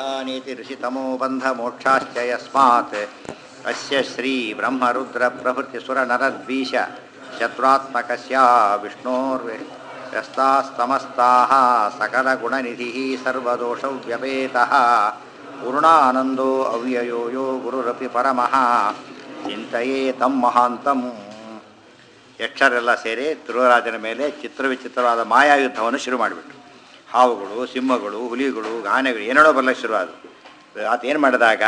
नीति ऋषितमो बन्धमोक्षाश्च यस्मात् अस्य श्री ब्रह्मरुद्रप्रभृतिसुरनरद्वीष शत्रुत्मकस्य विष्णोर्व्यस्तास्तमस्ताः सकलगुणनिधिः सर्वदोषव्यपेतः पूर्णानन्दो अव्ययो यो गुरुरपि परमः चिन्तयेतं महान्तम्. ಯಕ್ಷರೆಲ್ಲ ಸೇರಿ ಧ್ರುವರಾಜನ ಮೇಲೆ ಚಿತ್ರವಿಚಿತ್ರವಾದ ಮಾಯಾಯುದ್ಧವನ್ನು ಶುರು ಮಾಡಿಬಿಟ್ರು. ಹಾವುಗಳು, ಸಿಂಹಗಳು, ಹುಲಿಗಳು, ಆನೆಗಳು ಏನೇಳೋ ಬರಲಿಕ್ಕೆ ಶುರುವಾದವು. ಆತ ಏನು ಮಾಡಿದಾಗ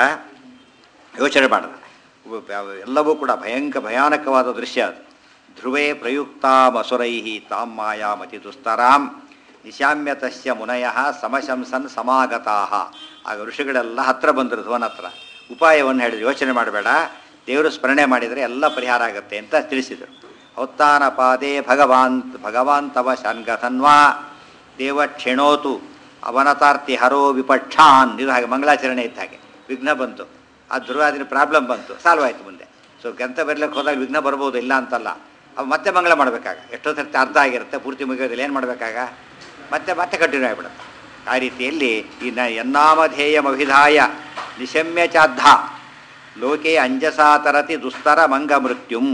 ಯೋಚನೆ ಮಾಡಿದ. ಎಲ್ಲವೂ ಕೂಡ ಭಯಾನಕವಾದ ದೃಶ್ಯ ಅದು. ಧ್ರುವೇ ಪ್ರಯುಕ್ತಾಮಸುರೈ ತಾಂ ಮಾಯಾಮತಿ ದುಸ್ತರಾಂ ನಿಶಾಮ್ಯ ತಸ್ಯ ಮುನಯಃ ಸಮಶಂಸನ್ ಸಮಾಗತಾಃ. ಆಗ ಋಷಿಗಳೆಲ್ಲ ಹತ್ರ ಬಂದರು ಧ್ರುವನ ಹತ್ರ. ಉಪಾಯವನ್ನು ಹೇಳಿದ್ರು, ಯೋಚನೆ ಮಾಡಬೇಡ, ದೇವರು ಸ್ಮರಣೆ ಮಾಡಿದರೆ ಎಲ್ಲ ಪರಿಹಾರ ಆಗುತ್ತೆ ಅಂತ ತಿಳಿಸಿದರು. ಔತ್ತಾನ ಪಾದೇ ಭಗವಾನ್ ತವ ಶಾನ್ಗತನ್ವಾ ದೇವ ಕ್ಷಿಣೋತು ಅವನತಾರ್ತಿ ಹರೋ ವಿಪಕ್ಷಾನ್. ಇದು ಹಾಗೆ ಮಂಗಳಾಚರಣೆ ಇದ್ದ ಹಾಗೆ ವಿಘ್ನ ಬಂತು. ಆ ಧ್ರುವಾದಿನ ಪ್ರಾಬ್ಲಮ್ ಬಂತು, ಸಾಲ್ವ್ ಆಯಿತು. ಮುಂದೆ ಸೊ ಗ್ರಂಥ ಬರಲಿಕ್ಕೆ ಹೋದಾಗ ವಿಘ್ನ ಬರ್ಬೋದು, ಇಲ್ಲ ಅಂತಲ್ಲ. ಅವು ಮತ್ತೆ ಮಂಗಳ ಮಾಡಬೇಕಾಗ. ಎಷ್ಟೋ ಸರ್ತಿ ಅರ್ಧ ಆಗಿರುತ್ತೆ, ಪೂರ್ತಿ ಮುಗಿಯೋದಿಲ್ಲ. ಏನು ಮಾಡಬೇಕಾಗ? ಮತ್ತೆ ಕಂಟಿನ್ಯೂ ಆಗಿಬಿಡುತ್ತೆ. ಆ ರೀತಿಯಲ್ಲಿ ಈ ಯನ್ನಾಮಧೇಯಮಭಿಧಾಯ ನಿಶಮ್ಯ ಚಾದ್ಧ ಲೋಕೆ ಅಂಜಸಾ ತರತಿ ದುಸ್ತರ ಮಂಗ ಮೃತ್ಯುಂ.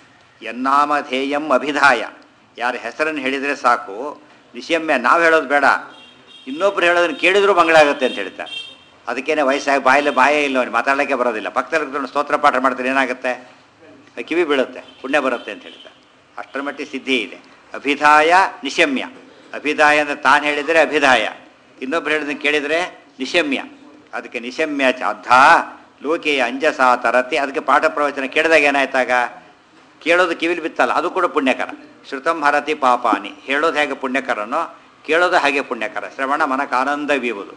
ಯನ್ನಾಮಧೇಯಂ ಅಭಿಧಾಯ, ಯಾರ ಹೆಸರನ್ನು ಹೇಳಿದರೆ ಸಾಕು. ನಿಶಮ್ಯ, ನಾವು ಹೇಳೋದು ಬೇಡ, ಇನ್ನೊಬ್ರು ಹೇಳೋದನ್ನು ಕೇಳಿದರೂ ಮಂಗಳ ಆಗುತ್ತೆ ಅಂತ ಹೇಳ್ತಾರೆ. ಅದಕ್ಕೇನೆ ವಯಸ್ಸಾಗಿ ಬಾಯೇ ಇಲ್ಲ, ಅವನು ಮಾತಾಡೋಕ್ಕೆ ಬರೋದಿಲ್ಲ. ಪಕ್ಕದಲ್ಲಿ ಸ್ತೋತ್ರ ಪಾಠ ಮಾಡ್ತಾರೆ, ಏನಾಗುತ್ತೆ? ಕಿವಿ ಬೀಳುತ್ತೆ, ಪುಣ್ಯ ಬರುತ್ತೆ ಅಂತ ಹೇಳ್ತಾರೆ. ಅಷ್ಟರ ಮಟ್ಟಿಗೆ ಸಿದ್ಧಿ ಇದೆ. ಅಭಿಧಾಯ ನಿಶಮ್ಯ. ಅಭಿಧಾಯ ಅಂದರೆ ತಾನು ಹೇಳಿದರೆ ಅಭಿಧಾಯ, ಇನ್ನೊಬ್ರು ಹೇಳಿದ್ದನ್ನು ಕೇಳಿದರೆ ನಿಶಮ್ಯ. ಅದಕ್ಕೆ ನಿಶಮ್ಯ ಚಾದ್ಧ ಲೋಕೆ ಅಂಜಸಾ ತರತಿ. ಅದಕ್ಕೆ ಪಾಠ ಪ್ರವಚನ ಕೇಳಿದಾಗ ಏನಾಯ್ತಾಗ? ಕೇಳೋದು ಕಿವಿಲಿ ಬಿತ್ತಲ್ಲ, ಅದು ಕೂಡ ಪುಣ್ಯಕರ. ಶ್ರುತಂ ಹರತಿ ಪಾಪಾನಿ. ಹೇಳೋದು ಹೇಗೆ ಪುಣ್ಯಕರನೋ ಕೇಳೋದು ಹಾಗೆ ಪುಣ್ಯಕರ. ಶ್ರವಣ ಮನಕ್ಕೆ ಆನಂದವೀವುದು.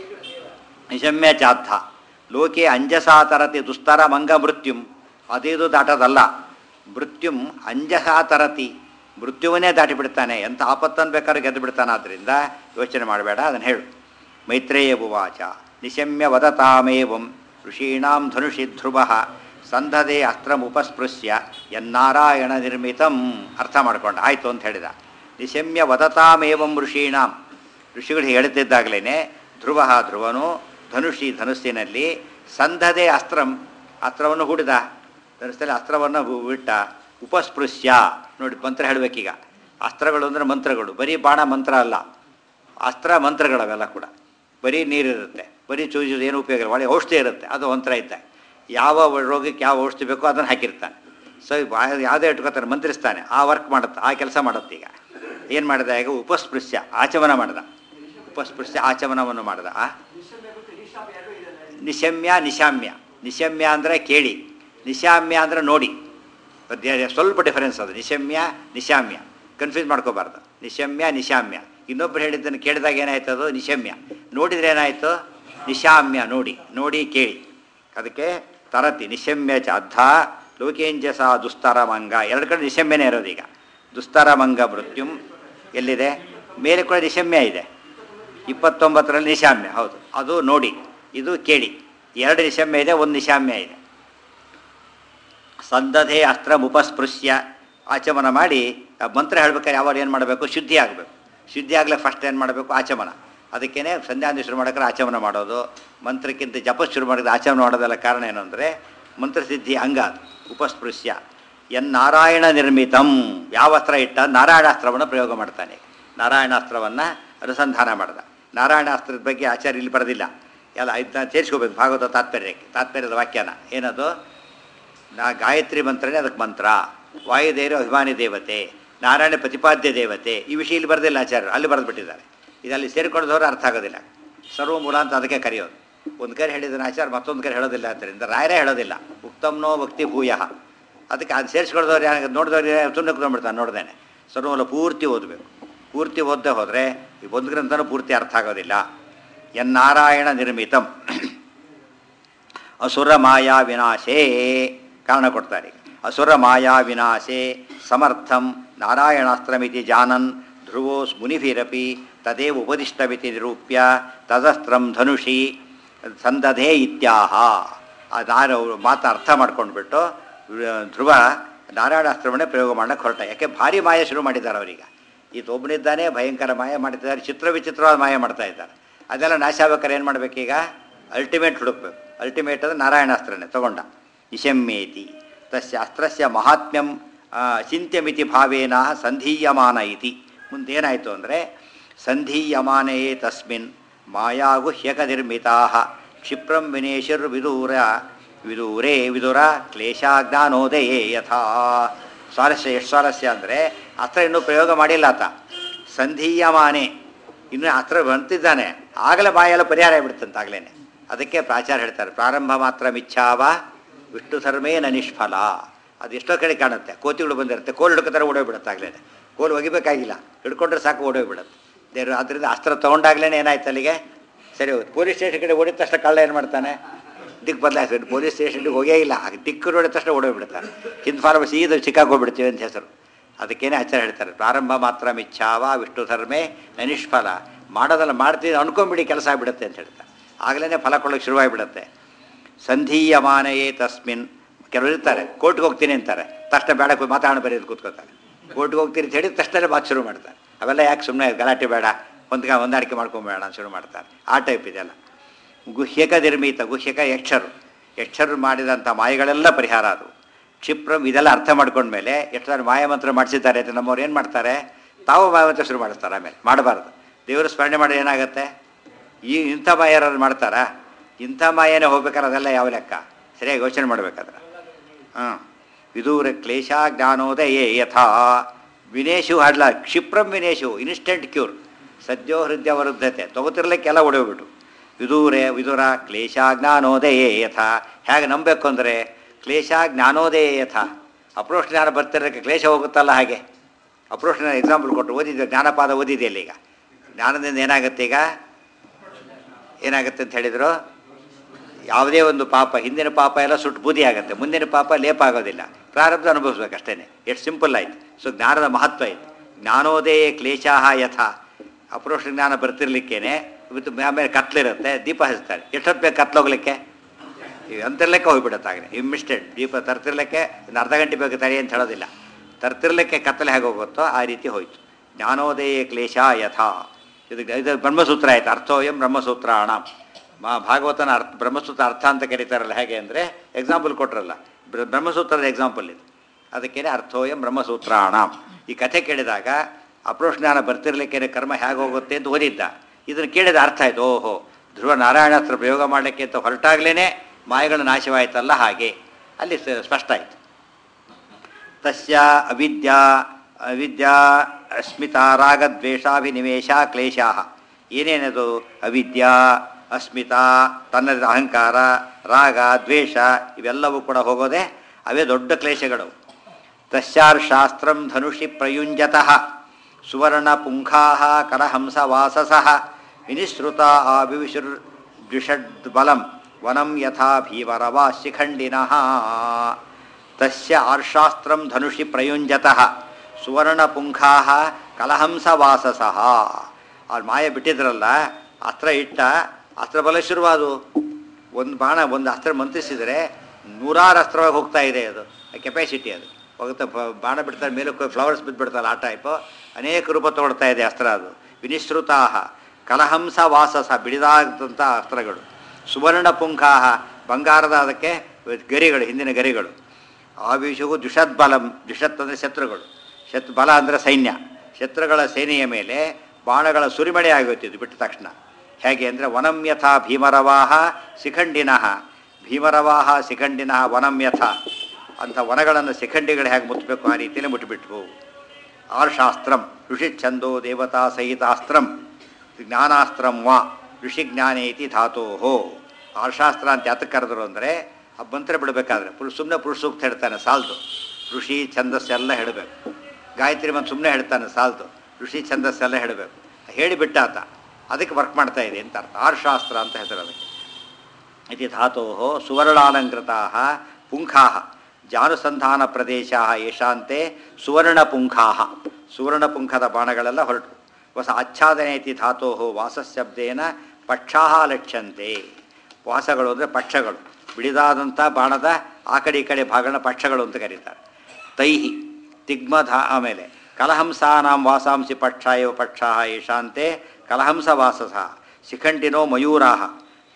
ನಿಶಮ್ಯ ಚಾದ್ಧ ಲೋಕೆ ಅಂಜಸಾ ತರತಿ ದುಸ್ತರ ಮಂಗ ಮೃತ್ಯುಂ. ಅದಿದು ದಾಟೋದಲ್ಲ. ಮೃತ್ಯುಂ ಅಂಜಸಾ ತರತಿ, ಮೃತ್ಯುವನ್ನೇ ದಾಟಿ ಬಿಡ್ತಾನೆ. ಎಂಥ ಆಪತ್ತನ್ನು ಬೇಕಾದ್ರೂ ಗೆದ್ದು ಬಿಡ್ತಾನೆ. ಆದ್ದರಿಂದ ಯೋಚನೆ ಮಾಡಬೇಡ, ಅದನ್ನು ಹೇಳು. ಮೈತ್ರೇಯ ಉವಾಚ ನಿಶಮ್ಯ ವದತಾಮೇವಂ ಋಷೀಣಾಂ ಧನುಷಿ ಧ್ರುವಃ ಸಂಧದೆ ಅಸ್ತ್ರಮುಪಸ್ಪೃಶ್ಯ ಯನ್ನಾರಾಯಣ ನಿರ್ಮಿತಂ. ಅರ್ಥ ಮಾಡ್ಕೊಂಡ, ಆಯಿತು ಅಂತ ಹೇಳಿದ. ನಿಶಮ್ಯ ವದತಾಮೇವಂ ಋಷೀಣಾಂ, ಋಷಿಗಳು ಹೇಳುತ್ತಿದ್ದಾಗಲೇ ಧ್ರುವನು ಧನುಸ್ಸಿನಲ್ಲಿ ಸಂಧದೆ ಅಸ್ತ್ರವನ್ನು ಹೂಡಿದ. ಧನುಸ್ಸಲ್ಲಿ ಅಸ್ತ್ರವನ್ನು ಬಿಟ್ಟ. ಉಪಸ್ಪೃಶ್ಯ, ನೋಡಿ ಮಂತ್ರ ಹೇಳಬೇಕೀಗ. ಅಸ್ತ್ರಗಳು ಅಂದರೆ ಮಂತ್ರಗಳು, ಬರೀ ಬಾಣ ಮಂತ್ರ ಅಲ್ಲ, ಅಸ್ತ್ರ ಮಂತ್ರಗಳವೆಲ್ಲ ಕೂಡ. ಬರೀ ನೀರಿರುತ್ತೆ, ಬರೀ ಚೂಜು ಏನು ಉಪಯೋಗ ಇಲ್ಲ, ಒಳ್ಳೆ ಔಷಧಿ ಇರುತ್ತೆ, ಅದು ಮಂತ್ರ ಇದ್ದಾಗ. ಯಾವ ರೋಗಕ್ಕೆ ಯಾವ ಔಷಧಿ ಬೇಕೋ ಅದನ್ನು ಹಾಕಿರ್ತಾನೆ. ಸೊ ಯಾವುದೇ ಇಟ್ಕೊತಾನೆ, ಮಂತ್ರಿಸ್ತಾನೆ, ಆ ವರ್ಕ್ ಮಾಡುತ್ತೆ, ಆ ಕೆಲಸ ಮಾಡುತ್ತೆ. ಈಗ ಏನು ಮಾಡಿದ? ಈಗ ಉಪಸ್ಪೃಶ್ಯ ಆಚಮನ ಮಾಡಿದ. ಉಪಸ್ಪೃಶ್ಯ ಆಚಮನವನ್ನು ಮಾಡಿದ. ನಿಶಮ್ಯ ನಿಶಾಮ್ಯ. ನಿಶಮ್ಯ ಅಂದರೆ ಕೇಳಿ, ನಿಶಾಮ್ಯ ಅಂದರೆ ನೋಡಿ. ಸ್ವಲ್ಪ ಡಿಫರೆನ್ಸ್ ಅದು. ನಿಶಮ್ಯ ನಿಶಾಮ್ಯ ಕನ್ಫ್ಯೂಸ್ ಮಾಡ್ಕೋಬಾರ್ದು. ನಿಶಮ್ಯ ನಿಶಾಮ್ಯ. ಇನ್ನೊಬ್ರು ಹೇಳಿದ್ದನ್ನು ಕೇಳಿದಾಗ ಏನಾಯ್ತು? ಅದು ನಿಶಮ್ಯ. ನೋಡಿದರೆ ಏನಾಯಿತು? ನಿಶಾಮ್ಯ. ನೋಡಿ ಕೇಳಿ. ಅದಕ್ಕೆ ತರತಿ ನಿಶಮ್ಯ ಚಾದ್ಧ ಲೋಕೇಂಜಸ ದುಸ್ತರ ಮಂಗ. ಎರಡು ಕಡೆ ನಿಶಮ್ಯನೇ ಇರೋದೀಗ. ದುಸ್ತರ ಮಂಗ ಮೃತ್ಯುಂ ಎಲ್ಲಿದೆ? ಮೇಲೆ ಕೂಡ ನಿಶಮ್ಯ ಇದೆ. 29ರಲ್ಲಿ ನಿಶಾಮ್ಯ, ಹೌದು. ಅದು ನೋಡಿ, ಇದು ಕೇಳಿ. ಎರಡು ನಿಶಮ್ಯ ಇದೆ, ಒಂದು ನಿಶಾಮ್ಯ ಇದೆ. ಸಂಧದೆ ಅಸ್ತ್ರ ಉಪಸ್ಪೃಶ್ಯ ಆಚಮನ ಮಾಡಿ. ಮಂತ್ರ ಹೇಳ್ಬೇಕಾದ್ರೆ ಯಾವಾಗ ಏನು ಮಾಡಬೇಕು? ಶುದ್ಧಿ ಆಗಬೇಕು. ಶುದ್ಧಿ ಆಗಲಿಕ್ಕೆ ಫಸ್ಟ್ ಏನು ಮಾಡಬೇಕು? ಆಚಮನ. ಅದಕ್ಕೇ ಸಂಧ್ಯಾವಂದನೆ ಶುರು ಮಾಡೋಕ್ಕೆ ಆಚಮನ ಮಾಡೋದು. ಮಂತ್ರಕ್ಕಿಂತ ಜಪ ಶುರು ಮಾಡಿದ್ರೆ ಆಚಮನ ಮಾಡೋದಲ್ಲ. ಕಾರಣ ಏನು ಅಂದರೆ ಮಂತ್ರಸಿದ್ಧಿ ಅಂಗ ಅದು. ಉಪಸ್ಪೃಶ್ಯ ಯನ್ನಾರಾಯಣ ನಿರ್ಮಿತಂ. ಯಾವ ಅಸ್ತ್ರ ಇಟ್ಟ? ನಾರಾಯಣಾಸ್ತ್ರವನ್ನು ಪ್ರಯೋಗ ಮಾಡ್ತಾನೆ. ನಾರಾಯಣಾಸ್ತ್ರವನ್ನು ಅನುಸಂಧಾನ ಮಾಡಿದ. ನಾರಾಯಣಾಸ್ತ್ರದ ಬಗ್ಗೆ ಆಚಾರ್ಯ ಇಲ್ಲಿ ಬರೆದಿಲ್ಲ, ಎಲ್ಲ ಇದನ್ನ ಸೇರಿಸ್ಕೋಬೇಕು ಭಾಗವತ ತಾತ್ಪರ್ಯದ ವಾಕ್ಯನ. ಏನದು? ಗಾಯತ್ರಿ ಮಂತ್ರನೇ ಅದಕ್ಕೆ ಮಂತ್ರ. ವಾಯುದೇವರು ಅಭಿಮಾನಿ ದೇವತೆ, ನಾರಾಯಣ ಪ್ರತಿಪಾದ್ಯ ದೇವತೆ. ಈ ವಿಷಯ ಇಲ್ಲಿ ಬರೆದಿಲ್ಲ ಆಚಾರ್ಯರು, ಅಲ್ಲಿ ಬರೆದುಬಿಟ್ಟಿದ್ದಾರೆ. ಇದರಲ್ಲಿ ಸೇರಿಕೊಳ್ಳೋದವ್ರು ಅರ್ಥ ಆಗೋದಿಲ್ಲ. ಸರ್ವಮೂಲ ಅಂತ ಅದಕ್ಕೆ ಕರೆಯೋದು. ಒಂದು ಕರೆ ಹೇಳಿದ ಆಚಾರ ಮತ್ತೊಂದು ಕರೆ ಹೇಳೋದಿಲ್ಲ. ಆದ್ದರಿಂದ ರಾಯರೇ ಹೇಳೋದಿಲ್ಲ. ಉಕ್ತಮ್ನೋ ಭಕ್ತಿ ಭೂಯ. ಅದಕ್ಕೆ ಅದು ಸೇರಿಸ್ಕೊಳ್ದವ್ರು ನೋಡಿದವ್ರಿಗೆ ಸುಮ್ಮನೆ ಕುತ್ಕೊಂಡ್ಬಿಡ್ತಾನೆ ನೋಡ್ದೇನೆ. ಸರ್ವಮೂಲ ಪೂರ್ತಿ ಓದಬೇಕು. ಪೂರ್ತಿ ಓದದೆ ಹೋದರೆ ಈ ಒಂದು ಗ್ರಂಥನೂ ಪೂರ್ತಿ ಅರ್ಥ ಆಗೋದಿಲ್ಲ. ಯನ್ನಾರಾಯಣ ನಿರ್ಮಿತಂ ಅಸುರ ಮಾಯಾ ವಿನಾಶೇ. ಕಾರಣ ಕೊಡ್ತಾರೆ. ಅಸುರ ಮಾಯಾ ವಿನಾಶೇ ಸಮರ್ಥಂ ನಾರಾಯಣಾಸ್ತ್ರಮಿತಿ ಜಾನನ್ ಧ್ರುವೋಸ್ ಮುನಿಭಿರಪಿ ತದೇವ ಉಪದಿಷ್ಟಮಿತಿ ನಿರೂಪ್ಯ ತದಸ್ತ್ರಂ ಧನುಷಿ ಸಂದಧೇ ಇತ್ಯಾಹ. ನಾನು ಮಾತು ಅರ್ಥ ಮಾಡ್ಕೊಂಡ್ಬಿಟ್ಟು ಧ್ರುವ ನಾರಾಯಣಾಸ್ತ್ರವನ್ನೇ ಪ್ರಯೋಗ ಮಾಡೋಕ್ಕೆ ಹೊರಟ. ಯಾಕೆ ಭಾರಿ ಮಾಯ ಶುರು ಮಾಡಿದ್ದಾರೆ ಅವರೀಗ. ಒಬ್ಬನಿದ್ದಾನೆ ಭಯಂಕರ ಮಾಯ ಮಾಡ್ತಿದ್ದಾರೆ, ಚಿತ್ರ ವಿಚಿತ್ರವಾದ ಮಾಯ ಮಾಡ್ತಾ ಇದ್ದಾರೆ. ಅದೆಲ್ಲ ನಾಶ ಆಗ್ಬೇಕಾದ್ರೆ ಏನು ಮಾಡಬೇಕೀಗ? ಅಲ್ಟಿಮೇಟ್ ಹುಡುಕ್ಬೇಕು. ಅಲ್ಟಿಮೇಟ್ ಅಂದರೆ ನಾರಾಯಣಾಸ್ತ್ರನೇ ತಗೊಂಡ. ಇಶಮ್ಯೇತಿ ತಸ್ಯ ಅಸ್ತ್ರಸ್ಯ ಮಹಾತ್ಮ್ಯಂ ಚಿಂತ್ಯಮಿತಿ ಭಾವೇನ ಸಂಧೀಯಮಾನ ಇತಿ. ಮುಂದೇನಾಯಿತು ಅಂದರೆ ಸಂಧೀಯಮಾನೆಯೇ ತಸ್ಮಿನ್ ಮಾಯಾಗುಹ್ಯಕನಿರ್ಮಿತಾ ಕ್ಷಿಪ್ರಂ ವಿನೇಶಿರ್ವಿದೂರ ವಿದೂರೇ ವಿದುರ ಕ್ಲೇಶಾಜ್ಞಾನೋದಯೇ ಯಥಾ. ಸ್ವಾರಸ್ಯ ಎಷ್ಟು ಸ್ವಾರಸ್ಯ ಅಂದರೆ ಅಸ್ತ್ರ ಇನ್ನೂ ಪ್ರಯೋಗ ಮಾಡಿಲ್ಲ ಆತ, ಸಂಧೀಯಮಾನೆ ಇನ್ನು ಅಸ್ತ್ರ ಬಂತಿದ್ದಾನೆ, ಆಗಲೇ ಬಾಯೆಲ್ಲ ಪರಿಹಾರ ಆಗಿಬಿಡ್ತಂತ ಆಗಲೇ. ಅದಕ್ಕೆ ಪ್ರಾಚಾರ್ಯ ಹೇಳ್ತಾರೆ ಪ್ರಾರಂಭ ಮಾತ್ರ ಮಿಚ್ಛಾವ ವಿಷ್ಣು ಧರ್ಮೇನ ನಿಷ್ಫಲ. ಅದು ಎಷ್ಟೋ ಕಡೆ ಕಾಣುತ್ತೆ, ಕೋತಿಗಳು ಬಂದಿರುತ್ತೆ, ಕೋಲು ಹಿಡ್ಕೊತಾರೆ ಓಡೋಗ್ಬಿಡುತ್ತೆ ಆಗಲೇ. ಕೋಲು ಒಗಿಬೇಕಾಗಿಲ್ಲ, ಹಿಡ್ಕೊಂಡ್ರೆ ಸಾಕು ಓಡೋಗ್ಬಿಡುತ್ತೆ ದೇವರು. ಅದರಿಂದ ಅಸ್ತ್ರ ತೊಗೊಂಡಾಗ್ಲೇ ಏನಾಯ್ತು ಅಲ್ಲಿಗೆ ಸರಿ ಹೋಗುತ್ತೆ. ಪೊಲೀಸ್ ಸ್ಟೇಷನ್ ಕಡೆ ಓಡಿದ ತಕ್ಷಣ ಕಳ್ಳ ಏನು ಮಾಡ್ತಾನೆ, ದಿಕ್ಕು ಬದಲಾಯಿಸ್ಬಿಟ್ಟು ಪೊಲೀಸ್ ಸ್ಟೇಷನ್ಗೆ ಹೋಗೇ ಇಲ್ಲ, ದಿಕ್ಕು ನೋಡಿದ ತಕ್ಷಣ ಓಡೋಗ್ಬಿಡ್ತಾನೆ. ಹಿಂದೆ ಫಾರ್ಮ ಸೀದ ಚಿಕ್ಕಾಗೋಗ್ಬಿಡ್ತೀವಿ ಅಂತ ಹೆಸರು. ಅದಕ್ಕೇನೆ ಆಚಾರ್ಯ ಹೇಳ್ತಾರೆ ಪ್ರಾರಂಭ ಮಾತ್ರ ಮಿಚ್ಛಾವ ವಿಷ್ಣು ಧರ್ಮೇ ನ ನಿಷ್ಫಲ. ಮಾಡೋದಲ್ಲ ಮಾಡ್ತೀವಿ ಅನ್ಕೊಂಬಿಡಿ ಕೆಲಸ ಆಗಿಬಿಡುತ್ತೆ ಅಂತ ಹೇಳ್ತಾರೆ. ಆಗಲೇ ಫಲ ಕೊಡೋಕ್ಕೆ ಶುರುವಾಗಿಬಿಡುತ್ತೆ. ಸಂಧೀಯಮಾನೆಯೇ ತಸ್ಮಿನ್. ಕೆಲವರು ಇರ್ತಾರೆ ಕೋರ್ಟ್ಗೆ ಹೋಗ್ತೀನಿ ಅಂತಾರೆ, ತಕ್ಷಣ ಬೇಡ ಮಾತಾಡೋಣ ಬರೀದು ಕೂತ್ಕೋತಾರೆ. ಕೋರ್ಟ್ಗೆ ಹೋಗ್ತೀನಿ ಅಂತ ಹೇಳಿದ ತಕ್ಷಣ ಮಾತು ಶುರು ಮಾಡ್ತಾರೆ. ಅವೆಲ್ಲ ಯಾಕೆ ಸುಮ್ಮನೆ ಗಲಾಟೆ ಬೇಡ, ಹೊಂದಾಣಿಕೆ ಮಾಡ್ಕೊಂಬೇಡ ಅಂತ ಶುರು ಮಾಡ್ತಾರೆ. ಆ ಟೈಪ್ ಇದೆಲ್ಲ. ಗುಹ್ಯಕ ನಿರ್ಮಿತ, ಗುಹ್ಯಕ ಯಕ್ಷರು ಮಾಡಿದಂಥ ಮಾಯೆಗಳೆಲ್ಲ ಪರಿಹಾರ ಅದು. ಕ್ಷಿಪ್ರಂ ಇದೆಲ್ಲ ಅರ್ಥ ಮಾಡ್ಕೊಂಡ್ಮೇಲೆ ಎಷ್ಟು ಸಾರಿ ಮಾಯಮಂತ್ರ ಮಾಡಿಸಿದ್ದಾರೆ ಅಂತ ನಮ್ಮವ್ರು ಏನು ಮಾಡ್ತಾರೆ, ತಾವು ಮಾಯಮಂತ್ರ ಶುರು ಮಾಡಿಸ್ತಾರೆ. ಆಮೇಲೆ ಮಾಡಬಾರ್ದು. ದೇವರು ಸ್ಮರಣೆ ಮಾಡಿ ಏನಾಗುತ್ತೆ, ಇಂಥ ಮಾಯ ಯಾರು ಮಾಡ್ತಾರಾ, ಇಂಥ ಮಾಯನೇ ಹೋಗ್ಬೇಕಾದ್ರೆ ಅದೆಲ್ಲ ಯಾವ ಲೆಕ್ಕ, ಸರಿಯಾಗಿ ಯೋಚನೆ ಮಾಡಬೇಕಾದ್ರೆ. ವಿದೂರ ಕ್ಲೇಶ ಜ್ಞಾನೋದಯೇ ಯಥಾ ವಿನೇಶು ಹಾಡ್ಲ ಕ್ಷಿಪ್ರಂ ವಿನೇಶು ಇನ್ಸ್ಟೆಂಟ್ ಕ್ಯೂರ್ ಸದ್ಯೋ ಹೃದಯ ವರುದ್ಧತೆ ತೊಗೋತಿರ್ಲಿಕ್ಕೆಲ್ಲ ಒಡೆಯೋಗ್ಬಿಟ್ಟು. ವಿದುರ ಕ್ಲೇಶ ಜ್ಞಾನೋದಯೇ ಯಥಾ. ಹೇಗೆ ನಂಬಬೇಕು ಅಂದರೆ ಕ್ಲೇಶ ಜ್ಞಾನೋದಯೇ ಯಥಾ. ಅಪ್ರೋಷ್ ಜ್ಞಾನ ಬರ್ತಿರೋಕ್ಕೆ ಕ್ಲೇಶ ಹೋಗುತ್ತಲ್ಲ ಹಾಗೆ. ಅಪ್ರೋಷ್ ಜ್ಞಾನ ಎಕ್ಸಾಂಪಲ್ ಕೊಟ್ಟು ಓದಿದ್ದೆ, ಜ್ಞಾನಪಾದ ಓದಿದೆಯಲ್ಲ. ಈಗ ಜ್ಞಾನದಿಂದ ಏನಾಗುತ್ತೆ, ಈಗ ಏನಾಗುತ್ತೆ ಅಂತ ಹೇಳಿದರು, ಯಾವುದೇ ಒಂದು ಪಾಪ, ಹಿಂದಿನ ಪಾಪ ಎಲ್ಲ ಸುಟ್ಟು ಬೂದಿ ಆಗುತ್ತೆ, ಮುಂದಿನ ಪಾಪ ಲೇಪ ಆಗೋದಿಲ್ಲ. ಪ್ರಾರಬ್ಧ ಅನುಭವಿಸ್ಬೇಕು ಅಷ್ಟೇ. ಎಷ್ಟು ಸಿಂಪಲ್ ಆಯ್ತು. ಸೊ ಜ್ಞಾನದ ಮಹತ್ವ ಆಯ್ತು. ಜ್ಞಾನೋದಯ ಕ್ಲೇಶಾಹ ಯಥಾ. ಅಪ್ರೋಷ ಜ್ಞಾನ ಬರ್ತಿರ್ಲಿಕ್ಕೇನೆ ಇವತ್ತು ಆಮೇಲೆ ಕತ್ಲಿರುತ್ತೆ, ದೀಪ ಹಚ್ತಾರೆ. ಎಷ್ಟೊತ್ತು ಬೇಕು ಕತ್ಲೋಗ್ಲಿಕ್ಕೆ, ಅಂತರ್ಲಿಕ್ಕೆ ಹೋಗಿಬಿಡುತ್ತಾಗಲಿ ಇಮ್ಮಿಸ್ಟೆಂಟ್. ದೀಪ ತರ್ತಿರ್ಲಿಕ್ಕೆ ಒಂದು ಅರ್ಧ ಗಂಟೆ ಬೇಕು ತರಿ ಅಂತ ಹೇಳೋದಿಲ್ಲ, ತರ್ತಿರ್ಲಿಕ್ಕೆ ಕತ್ತಲೆ ಹೇಗೆ ಹೋಗುತ್ತೋ ಆ ರೀತಿ ಹೋಯ್ತು. ಜ್ಞಾನೋದಯ ಕ್ಲೇಶ ಯಥಾ. ಇದು ಬ್ರಹ್ಮಸೂತ್ರ ಆಯ್ತು. ಅರ್ಥೋಯಂ ಬ್ರಹ್ಮಸೂತ್ರಾಣ. ಭಾಗವತನ ಬ್ರಹ್ಮಸೂತ್ರ ಅರ್ಥ ಅಂತ ಕರೀತಾರಲ್ಲ, ಹೇಗೆ ಅಂದರೆ ಎಕ್ಸಾಂಪಲ್ ಕೊಟ್ರಲ್ಲ, ಬ್ರಹ್ಮಸೂತ್ರದ ಎಕ್ಸಾಂಪಲ್ ಇದು. ಅದಕ್ಕೇನೆ ಅರ್ಥೋಯಂ ಬ್ರಹ್ಮಸೂತ್ರಾಣ. ಈ ಕಥೆ ಕೇಳಿದಾಗ ಅಪ್ರೋಷ್ ಜ್ಞಾನ ಬರ್ತಿರ್ಲಿಕ್ಕೇನೆ ಕರ್ಮ ಹೇಗೆ ಹೋಗುತ್ತೆ ಅಂತ ಓದಿದ್ದ. ಇದನ್ನು ಕೇಳಿದ ಅರ್ಥ ಆಯ್ತು, ಓಹೋ ಧ್ರುವ ನಾರಾಯಣಾಸ್ತ್ರ ಪ್ರಯೋಗ ಮಾಡಲಿಕ್ಕೆ ಅಂತ ಹೊರಟಾಗ್ಲೇ ಮಾಯಗಳ ನಾಶವಾಯಿತಲ್ಲ, ಹಾಗೆ ಅಲ್ಲಿ ಸ್ಪಷ್ಟ ಆಯಿತು. ತಸ್ಯ ಅವಿದ್ಯಾ ಅಸ್ಮಿತಾ ರಾಗದ್ವೇಷಾಭಿನಿವೇಶ ಕ್ಲೇಶಾ. ಏನೇನದು ಅವಿದ್ಯಾ, ಅಸ್ಮಿತಾ ತನ್ನದ ಅಹಂಕಾರ, ರಾಗ ದ್ವೇಷ ಇವೆಲ್ಲವೂ ಕೂಡ ಹೋಗೋದೆ ಅವೇ ದೊಡ್ಡ ಕ್ಲೇಶಗಳು. ತಸ್ಯಾರ್ಶಾಸ್ತ್ರಂ ಧನುಷಿ ಪ್ರಯುಂಜತಃ ಸುವರ್ಣ ಪುಂಖಾ ಕರಹಂಸ ವಾಸಸಃ ವಿನಿಸೃತ ಆವಿವಿಷುರ್ದ್ವಿಷಡ್ಬಲಂ ವನಂ ಯಥಾ ಭೀಮರವಾ ಶಿಖಂಡಿನಃ. ತಸ್ಯ ಆರ್ಷಾಸ್ತ್ರಂ ಧನುಷಿ ಪ್ರಯುಂಜತಃ ಸುವರ್ಣ ಪುಂಖಾ ಕಲಹಂಸ ವಾಸಸಃ. ಅವ್ರು ಮಾಯ ಬಿಟ್ಟಿದ್ರಲ್ಲ, ಅಸ್ತ್ರ ಇಟ್ಟ, ಅಸ್ತ್ರ ಬಲ ಶುರುವಾದು. ಒಂದು ಬಾಣ, ಒಂದು ಅಸ್ತ್ರ ಮಂತ್ರಿಸಿದರೆ 100 ಅಸ್ತ್ರವಾಗಿ ಹೋಗ್ತಾ ಇದೆ. ಅದು ಕೆಪಾಸಿಟಿ, ಅದು ಹೋಗುತ್ತೆ. ಬಾಣ ಬಿಡ್ತಾರೆ, ಮೇಲಕ್ಕೆ ಫ್ಲವರ್ಸ್ ಬಿದ್ದುಬಿಡ್ತಾರೆ, ಆ ಟೈಪು ಅನೇಕ ರೂಪ ತೊಗೊಳ್ತಾ ಇದೆ ಅಸ್ತ್ರ. ಅದು ವಿನಿಸೃತಾಹ ಕಲಹಂಸ ವಾಸಸ, ಬಿಡಿದಾದಂಥ ಅಸ್ತ್ರಗಳು. ಸುವರ್ಣ ಪುಂಖಾಹ, ಬಂಗಾರದ ಅದಕ್ಕೆ ಗರಿಗಳು, ಹಿಂದಿನ ಗರಿಗಳು. ಆವಿಷವು ದ್ವಿಷದ್ಬಲಂ, ದ್ವಿಷತ್ ಅಂದರೆ ಶತ್ರುಗಳು, ಬಲ ಅಂದರೆ ಸೈನ್ಯ. ಶತ್ರುಗಳ ಸೇನೆಯ ಮೇಲೆ ಬಾಣಗಳ ಸುರಿಮಳೆ ಆಗೋಯ್ತಿದ್ದು ಬಿಟ್ಟ ತಕ್ಷಣ. ಹೇಗೆ ಅಂದರೆ ವನಂ ಯಥಾ ಭೀಮರವಾಹ ಶಿಖಂಡಿನಃ. ಭೀಮರವಾಹ ಶಿಖಂಡಿನಃ ವನಂ ಯಥ. ಅಂಥ ವನಗಳನ್ನು ಶಿಖಂಡಿಗಳು ಹೇಗೆ ಮುಟ್ಟಬೇಕು ಆ ರೀತಿಯಲ್ಲಿ ಮುಟ್ಟಿಬಿಟ್ವು. ಆರ್ಷಾಸ್ತ್ರಂ ಋಷಿ ಛಂದೋ ದೇವತಾ ಸಹಿತಾಸ್ತ್ರಂ ಜ್ಞಾನಾಸ್ತ್ರಂ ವಾ ಋಷಿಜ್ಞಾನೇ ಇತಿ ಧಾತೋಹೋ. ಆರ್ಷಾಸ್ತ್ರ ಅಂತ ಯಾತಕ್ಕೆ ಕರೆದ್ರು ಅಂದರೆ ಆ ಮಂತ್ರ ಬಿಡಬೇಕಾದ್ರೆ ಸುಮ್ಮನೆ ಪುರುಷ ಸೂಕ್ತ ಹೇಳ್ತಾನೆ ಸಾಲ್ದು, ಋಷಿ ಛಂದಸ್ಸೆಲ್ಲ ಹೇಳಬೇಕು. ಗಾಯತ್ರಿ ಮಂತ್ರ ಸುಮ್ಮನೆ ಹೇಳ್ತಾನೆ ಸಾಲ್ದು, ಋಷಿ ಛಂದಸ್ಸೆಲ್ಲ ಹೇಳಬೇಕು. ಹೇಳಿಬಿಟ್ಟ ಆತ, ಅದಕ್ಕೆ ವರ್ಕ್ ಮಾಡ್ತಾ ಇದೆ ಅಂತ ಅರ್ಥ. ಆರ್ಷಾಸ್ತ್ರ ಅಂತ ಹೆಸರು ಅದಕ್ಕೆ. ಇತಿ ಧಾತೋಹೋ ಸುವರ್ಣಾಲಂಕೃತಾ ಪುಂಖಾ ಜಾನುಸಂಧಾನ ಪ್ರದೇಶ ಯಶಾಂತೆ ಸುವರ್ಣಪುಂಖಾ. ಸುವರ್ಣಪುಂಖದ ಬಾಣಗಳೆಲ್ಲ ಹೊರಟು. ಹೊಸ ಆಚ್ಛಾದನೆ ಇತಿ ಧಾತೋಹೋ ವಾಸಶಬ್ದೇನ ಪಕ್ಷಾ ಲಕ್ಷ್ಯಂತೆ. ವಾಸಗಳು ಅಂದರೆ ಪಕ್ಷಗಳು, ಬಿಡಿದಾದಂಥ ಬಾಣದ ಆ ಕಡೆ ಈ ಕಡೆ ಭಾಗಗಳನ್ನ ಪಕ್ಷಗಳು ಅಂತ ಕರೀತಾರೆ. ತೈಹಿ ತಿಗ್ಮಧ. ಆಮೇಲೆ ಕಲಹಂಸಾನಾಂ ವಾಸಾಂಸಿ ಪಕ್ಷ ಇವ ಪಕ್ಷ ಯಶಾಂತೆ ಕಲಹಂಸ ವಾಸಸ. ಶಿಖಂಡಿನೋ ಮಯೂರಾ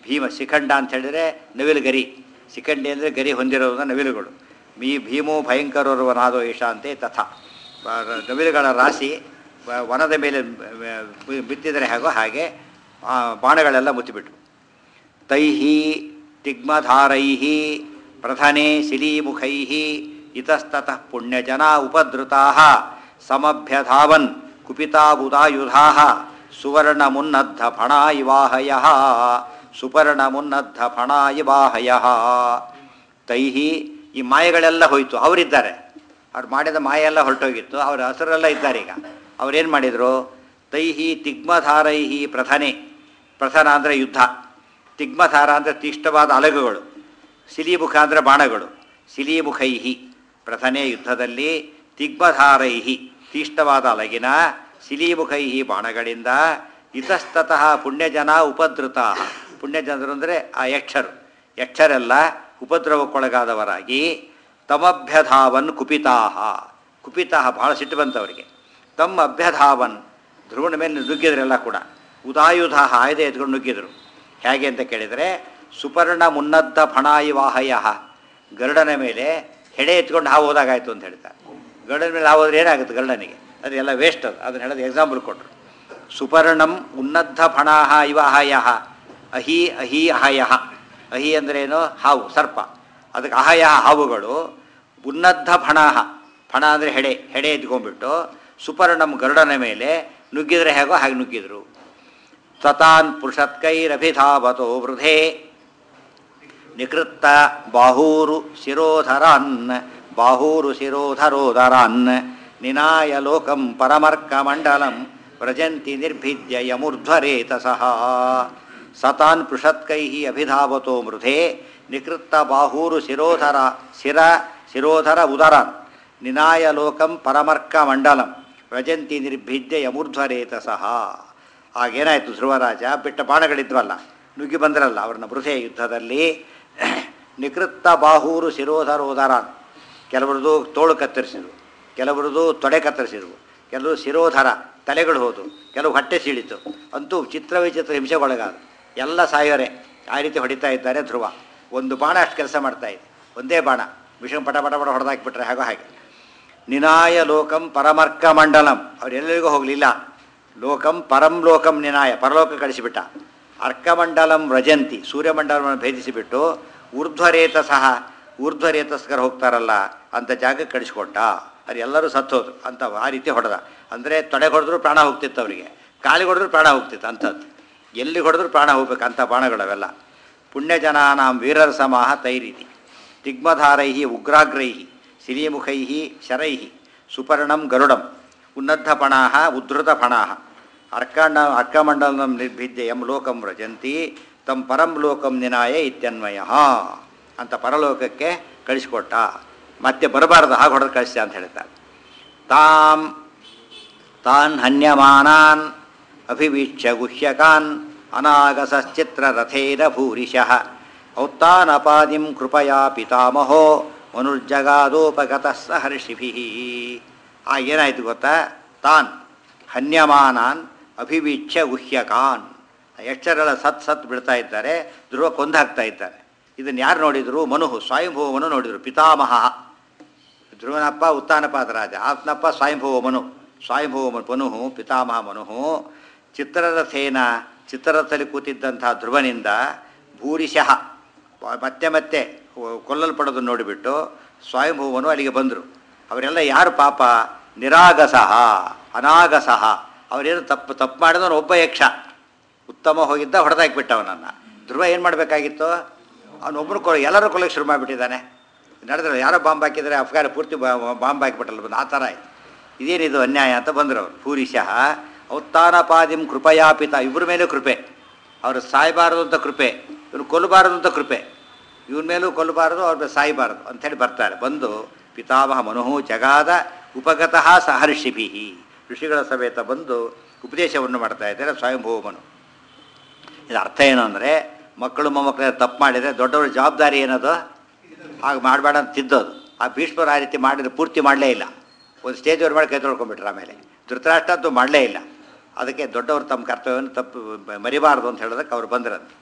ಭೀಮ ಶಿಖಂಡ ಅಂತ ಹೇಳಿದರೆ ನವಿಲು ಗರಿ, ಶಿಖಂಡಿ ಅಂದರೆ ಗರಿ ಹೊಂದಿರೋದನ್ನ ನವಿಲುಗಳು. ಭೀಮೋ ಭಯಂಕರವನಾದೋ ಈಶಾಂತೆ ತಥಾ ನವಿಲುಗಳ ರಾಶಿ ವನದ ಮೇಲೆ ಬಿತ್ತಿದರೆ ಹೇಗೋ ಹಾಗೆ ಬಾಣಗಳೆಲ್ಲ ಮುಚ್ಚಿಬಿಟ್ರು. ತೈಹಿ ತಿಗ್ಮಧಾರೈಹಿ ಪ್ರಧನೆ ಶಿಲೀಮುಖೈಹಿ ಇತಸ್ತತಃ ಪುಣ್ಯಜನ ಉಪದ್ರುತಾಃ ಸಮಭ್ಯಧಾವನ್ ಕುಪಿತಾಬುಧಾಯುಧಾಃ ಸುವರ್ಣಮುನ್ನದ್ಧ ಫಣಾಯಿವಾಹಯಃ ಸುಪರ್ಣಮುನ್ನದ್ಧ ಫಣಾಯಿವಾಹಯಃ. ತೈಹಿ ಈ ಮಾಯೆಗಳೆಲ್ಲ ಹೋಯಿತು, ಅವರಿದ್ದಾರೆ, ಅವ್ರು ಮಾಡಿದ ಮಾಯ ಎಲ್ಲ ಹೊರಟೋಗಿತ್ತು, ಅವರ ಹಸರೆಲ್ಲ ಇದ್ದಾರೆ. ಈಗ ಅವ್ರೇನು ಮಾಡಿದರು? ತೈಹಿ ತಿಗ್ಮಧಾರೈಹಿ ಪ್ರಧನೆ, ಪ್ರಧನ ಅಂದರೆ ಯುದ್ಧ, ತಿಗ್ಮಧಾರ ಅಂದರೆ ತೀಕ್ಷ್ಣವಾದ ಅಲಗುಗಳು, ಶಿಲೀಮುಖ ಅಂದರೆ ಬಾಣಗಳು. ಶಿಲೀಮುಖೈಹಿ ಪ್ರಧನೆ ಯುದ್ಧದಲ್ಲಿ, ತಿಗ್ಮಧಾರೈಹಿ ತೀಕ್ಷ್ಣವಾದ ಅಲಗಿನ, ಶಿಲೀಮುಖೈಹಿ ಬಾಣಗಳಿಂದ, ಇತಸ್ತತಃ ಪುಣ್ಯಜನ ಉಪದ್ರುತ. ಪುಣ್ಯಜನರು ಅಂದರೆ ಆ ಯಕ್ಷರೆಲ್ಲ ಉಪದ್ರವಕ್ಕೊಳಗಾದವರಾಗಿ, ತಮಭ್ಯಧಾವನ್ ಕುಪಿತಾಹ, ಕುಪಿತಾಹ ಭಾಳ ಸಿಟ್ಟು ಬಂತವರಿಗೆ. ತಮ್ಮ ಅಭ್ಯಧಾವನ್ ಧ್ರುವನ ಮೇಲೆ ನುಗ್ಗಿದ್ರೆಲ್ಲ ಕೂಡ, ಉದಾಯುಧ ಆಯುಧ ಎತ್ಕೊಂಡು ನುಗ್ಗಿದ್ರು. ಹೇಗೆ ಅಂತ ಕೇಳಿದರೆ, ಸುಪರ್ಣ ಮುನ್ನದ್ದ ಫಣಾಯಿವಾಹಯ, ಗರುಡನ ಮೇಲೆ ಹೆಡೆ ಎತ್ಕೊಂಡು ಹಾವು ಹೋದಾಗಾಯ್ತು ಅಂತ ಹೇಳ್ತಾರೆ. ಗರುಡನ ಮೇಲೆ ಹಾವು ಹೋದ್ರೆ ಏನಾಗುತ್ತೆ ಗರುಡನಿಗೆ? ಅದು ಎಲ್ಲ ವೇಸ್ಟ್, ಅದನ್ನು ಹೇಳೋದು ಎಕ್ಸಾಂಪಲ್ ಕೊಟ್ಟರು. ಸುಪರ್ಣಂ ಉನ್ನದ್ಧ ಫಣಾಹ ಇವಾಹಯ, ಅಹಿ ಅಹಿ ಅಹಯ. ಅಹಿ ಅಂದ್ರೇನು? ಹಾವು, ಸರ್ಪ. ಅದಕ್ಕೆ ಅಹಯ ಹಾವುಗಳು. ಉನ್ನದ್ಧ ಫಣಾಹ, ಫಣ ಅಂದರೆ ಹೆಡೆ ಎತ್ಕೊಂಡ್ಬಿಟ್ಟು ಸುಪರ್ಣಂ ಗರುಡನ ಮೇಲೆ ನುಗ್ಗಿದ್ರೆ ಹೇಗೋ ಹಾಗೆ ನುಗ್ಗಿದ್ರು. ತತಾನ್ ಪುರುಷತ್ಕೈರಭಿಧಾವತೋ ವೃಧೇ ನಿಕೃತ್ತ ಬಾಹೂರು ಶಿರೋಧರೋದರಾನ್ ನಿನಾಯ ಲೋಕಂ ಪರಮರ್ಕಮಂಡಲಂ ವ್ರಜಂತಿ ನಿರ್ಭಿದ್ಯ ಯಮೂರ್ಧ್ವರೇತಸಃ. ಸತಾನ್ ಪೃಷತ್ಕೈ ಅಭಿಧಾವತೋ ಮೃಧೇ ನಿಕೃತ್ತ ಬಾಹೂರು ಶಿರೋಧರ ಉದರಾನ್ ನಿನಾಯ ಲೋಕಂ ಪರಮರ್ಕಮಂಡಲಂ ವ್ರಜಂತಿ ನಿರ್ಭಿದ್ಯ ಯಮೂರ್ಧ್ವರೇತಸಃ. ಆಗೇನಾಯಿತು? ಧ್ರುವರಾಜ ಬಿಟ್ಟ ಬಾಣಗಳಿದ್ವಲ್ಲ, ನುಗ್ಗಿ ಬಂದ್ರಲ್ಲ, ಅವ್ರನ್ನ ವೃಥೆ ಯುದ್ಧದಲ್ಲಿ ನಿಕೃತ್ತ ಬಾಹೂರು ಶಿರೋಧರೋದರಾನ್, ಕೆಲವರದು ತೋಳು ಕತ್ತರಿಸಿದ್ರು, ಕೆಲವರದು ತೊಡೆ ಕತ್ತರಿಸಿದ್ರು, ಕೆಲವರು ಶಿರೋಧರ ತಲೆಗಳು ಹೋದು, ಕೆಲವು ಹೊಟ್ಟೆ ಸೀಳಿತು. ಅಂತೂ ಚಿತ್ರವಿಚಿತ್ರ ಹಿಂಸೆಗೊಳಗಾದ ಎಲ್ಲ ಸಾಯೋರೆ. ಆ ರೀತಿ ಹೊಡಿತಾ ಇದ್ದಾರೆ ಧ್ರುವ. ಒಂದು ಬಾಣ ಅಷ್ಟು ಕೆಲಸ ಮಾಡ್ತಾ ಇದೆ, ಒಂದೇ ಬಾಣ ವಿಷಯ ಪಟ ಪಟ ಪಟ ಹೊಡೆದಾಕ್ಬಿಟ್ರೆ ಹಾಗೋ ಹಾಗೆ. ನಿನಾಯ ಲೋಕಂ ಪರಮರ್ಕ ಮಂಡಲಂ, ಅವರೆಲ್ಲರಿಗೂ ಹೋಗಲಿಲ್ಲ. ಲೋಕಂ ಪರಂ ಲೋಕಂ ನಿನಾಯ, ಪರಲೋಕ ಕಳಿಸಿಬಿಟ್ಟ. ಅರ್ಕಮಂಡಲಂ ವ್ರಜಂತಿ, ಸೂರ್ಯಮಂಡಲವನ್ನು ಭೇದಿಸಿಬಿಟ್ಟು ಊರ್ಧ್ವರೇತಸಃ, ಊರ್ಧ್ವರೇತಸ್ಕರ ಹೋಗ್ತಾರಲ್ಲ ಅಂಥ ಜಾಗಕ್ಕೆ ಕಳಿಸ್ಕೊಟ್ಟ. ಅದು ಎಲ್ಲರೂ ಸತ್ತೋದ್ರು ಅಂತ ಆ ರೀತಿ ಹೊಡೆದ. ಅಂದರೆ ತೊಡೆಗೆ ಹೊಡೆದ್ರು ಪ್ರಾಣ ಹೋಗ್ತಿತ್ತು, ಅವರಿಗೆ ಕಾಲಿಗೆ ಹೊಡೆದ್ರು ಪ್ರಾಣ ಹೋಗ್ತಿತ್ತು. ಅಂಥದ್ದು ಎಲ್ಲಿ ಹೊಡೆದ್ರು ಪ್ರಾಣ ಹೋಗ್ಬೇಕು ಅಂಥ ಬಾಣಗಳವೆಲ್ಲ. ಪುಣ್ಯಜನಾನಾಂ ವೀರರ ಸಮಾಹ ತೈರಿತಿ ತಿಗ್ಮಧಾರೈ ಉಗ್ರಾಗ್ರೈ ಶಿಲೀಮುಖೈ ಶರೈ ಸುಪರ್ಣಂ ಗರುಡಂ ಉನ್ನದ್ಧಫಣಾ ಉದ್ಧೃತಫಣಾ ಅರ್ಕಮಂಡಲಂ ನಿರ್ಭಿದ್ಯ ಯಂ ಲೋಕಂ ವ್ರಜಂತಿ ತಂ ಪರಂ ಲೋಕಂ ನಿನಾಯ ಇತ್ಯನ್ವಯ ಅಂತ ಪರಲೋಕಕ್ಕೆ ಕಳಿಸ್ಕೊಟ್ಟ. ಮತ್ತೆ ಬರಬಾರ್ದು, ಹಾಗೆ ಹೊಡೆದು ಕಳಿಸ್ತ ಅಂತ ಹೇಳ್ತಾರೆ. ತಾನ್ ಹನ್ಯಮಾನಾನ್ ಅಭಿವೀಕ್ಷ್ಯ ಗುಹ್ಯಕಾನ್ ಅನಾಗಸಶ್ಚಿತ್ರರಥೇನ ಭೂರಿಶಃ ಔತ್ತಾನಪಾದಿಂ ಕೃಪಯಾ ಪಿತಾಮಹೋ ಮನುರ್ಜಗಾದೋಪಗತಃ ಸಹರ್ಷಿಭಿಃ. ಏನಾಯಿತು ಗೊತ್ತಾ? ತಾನ್ ಹನ್ಯಮಾನಾನ್ ಅಭಿವೀಕ್ಷ್ಯ ಗುಹ್ಯಕಾನ್, ಯಕ್ಷರೆಲ್ಲ ಸತ್ ಬಿಡ್ತಾ ಇದ್ದಾರೆ, ಧ್ರುವ ಕೊಂದಾಗ್ತಾ ಇದ್ದಾರೆ. ಇದನ್ನು ಯಾರು ನೋಡಿದರು? ಮನು, ಸ್ವಯಂಭೂವನು ನೋಡಿದರು. ಪಿತಾಮಹ ಧ್ರುವನಪ್ಪ ಉತ್ತಾನಪಾದ ರಾಜ, ಆತನಪ್ಪ ಸ್ವಯಂಭೂವ ಮನು. ಸ್ವಯಂಭೂವ ಮನು ಪಿತಾಮಹ ಮನು ಚಿತ್ರರಥೇನ, ಚಿತ್ರರಥದಲ್ಲಿ ಕೂತಿದ್ದಂತಹ ಧ್ರುವನಿಂದ ಭೂರಿಶಃ ಮತ್ತೆ ಕೊಲ್ಲಲ್ಪಡೋದು ನೋಡಿಬಿಟ್ಟು ಸ್ವಯಂಭೂವನು ಅಲ್ಲಿಗೆ ಬಂದರು. ಅವರೆಲ್ಲ ಯಾರು ಪಾಪ? ನಿರಾಗಸಃ ಅನಾಗಸಃ, ಅವರೇನು ತಪ್ಪು ಮಾಡಿದವನು ಒಬ್ಬ ಯಕ್ಷ, ಉತ್ತಮ ಹೋಗಿದ್ದ, ಹೊಡೆದಾಕಿಬಿಟ್ಟ ಅವನನ್ನು. ಧ್ರುವ ಏನು ಮಾಡಬೇಕಾಗಿತ್ತು? ಅವನೊಬ್ಬರು ಎಲ್ಲರೂ ಕೊಲ್ಲಕ್ಕೆ ಶುರು ಮಾಡಿಬಿಟ್ಟಿದ್ದಾನೆ. ನಡೆದ್ರೆ ಯಾರೋ ಬಾಂಬ್ ಹಾಕಿದರೆ ಅಫ್ಘಾನ ಪೂರ್ತಿ ಬಾಂಬ್ ಹಾಕಿಬಿಟ್ಟಲ್ಲ ಬಂದು, ಆ ಥರ ಆಯಿತು. ಇದೇನಿದು ಅನ್ಯಾಯ ಅಂತ ಬಂದರು ಅವರು. ಭೂರಿಶಃ ಔತ್ತಾನಪಾದಿಂ ಕೃಪಯಾಪಿತ, ಇಬ್ಬರ ಮೇಲೂ ಕೃಪೆ. ಅವರು ಸಾಯಬಾರದು ಅಂತ ಕೃಪೆ, ಇವ್ರು ಕೊಲ್ಲಬಾರದು ಅಂತ ಕೃಪೆ. ಇವನ ಮೇಲೂ ಕೊಲ್ಲಬಾರದು, ಅವ್ರ ಸಾಯಬಾರದು ಅಂಥೇಳಿ ಬರ್ತಾರೆ. ಬಂದು ಪಿತಾಮಹ ಮನುಹು ಜಗಾದ ಉಪಗತಃ ಸಹರ್ಷಿಭಿ, ಋಷಿಗಳ ಸಮೇತ ಬಂದು ಉಪದೇಶವನ್ನು ಮಾಡ್ತಾ ಇದ್ದಾರೆ ಸ್ವಯಂಭೂವ ಮನು. ಇದು ಅರ್ಥ ಏನು ಅಂದರೆ, ಮಕ್ಕಳು ಮೊಮ್ಮಕ್ಕಳ ತಪ್ಪು ಮಾಡಿದರೆ ದೊಡ್ಡವ್ರ ಜವಾಬ್ದಾರಿ ಏನದು? ಹಾಗೆ ಮಾಡಬೇಡ ಅಂತ ತಿದ್ದೋದು. ಆ ಭೀಷ್ಮರು ಆ ರೀತಿ ಮಾಡಿದ್ರೆ ಪೂರ್ತಿ ಮಾಡಲೇ ಇಲ್ಲ. ಒಂದು ಸ್ಟೇಜ್ವರೆಗೆ ಮಾಡಿ ಕೈ ತೊಳ್ಕೊಂಡ್ಬಿಟ್ರೆ ಆಮೇಲೆ ಧೃತರಾಷ್ಟ್ರ ಅಂತೂ ಮಾಡಲೇ ಇಲ್ಲ. ಅದಕ್ಕೆ ದೊಡ್ಡವರು ತಮ್ಮ ಕರ್ತವ್ಯವನ್ನು ತಪ್ಪು ಮರಿಬಾರ್ದು ಅಂತ ಹೇಳೋದಕ್ಕೆ ಅವ್ರು ಬಂದಿರಂತೆ.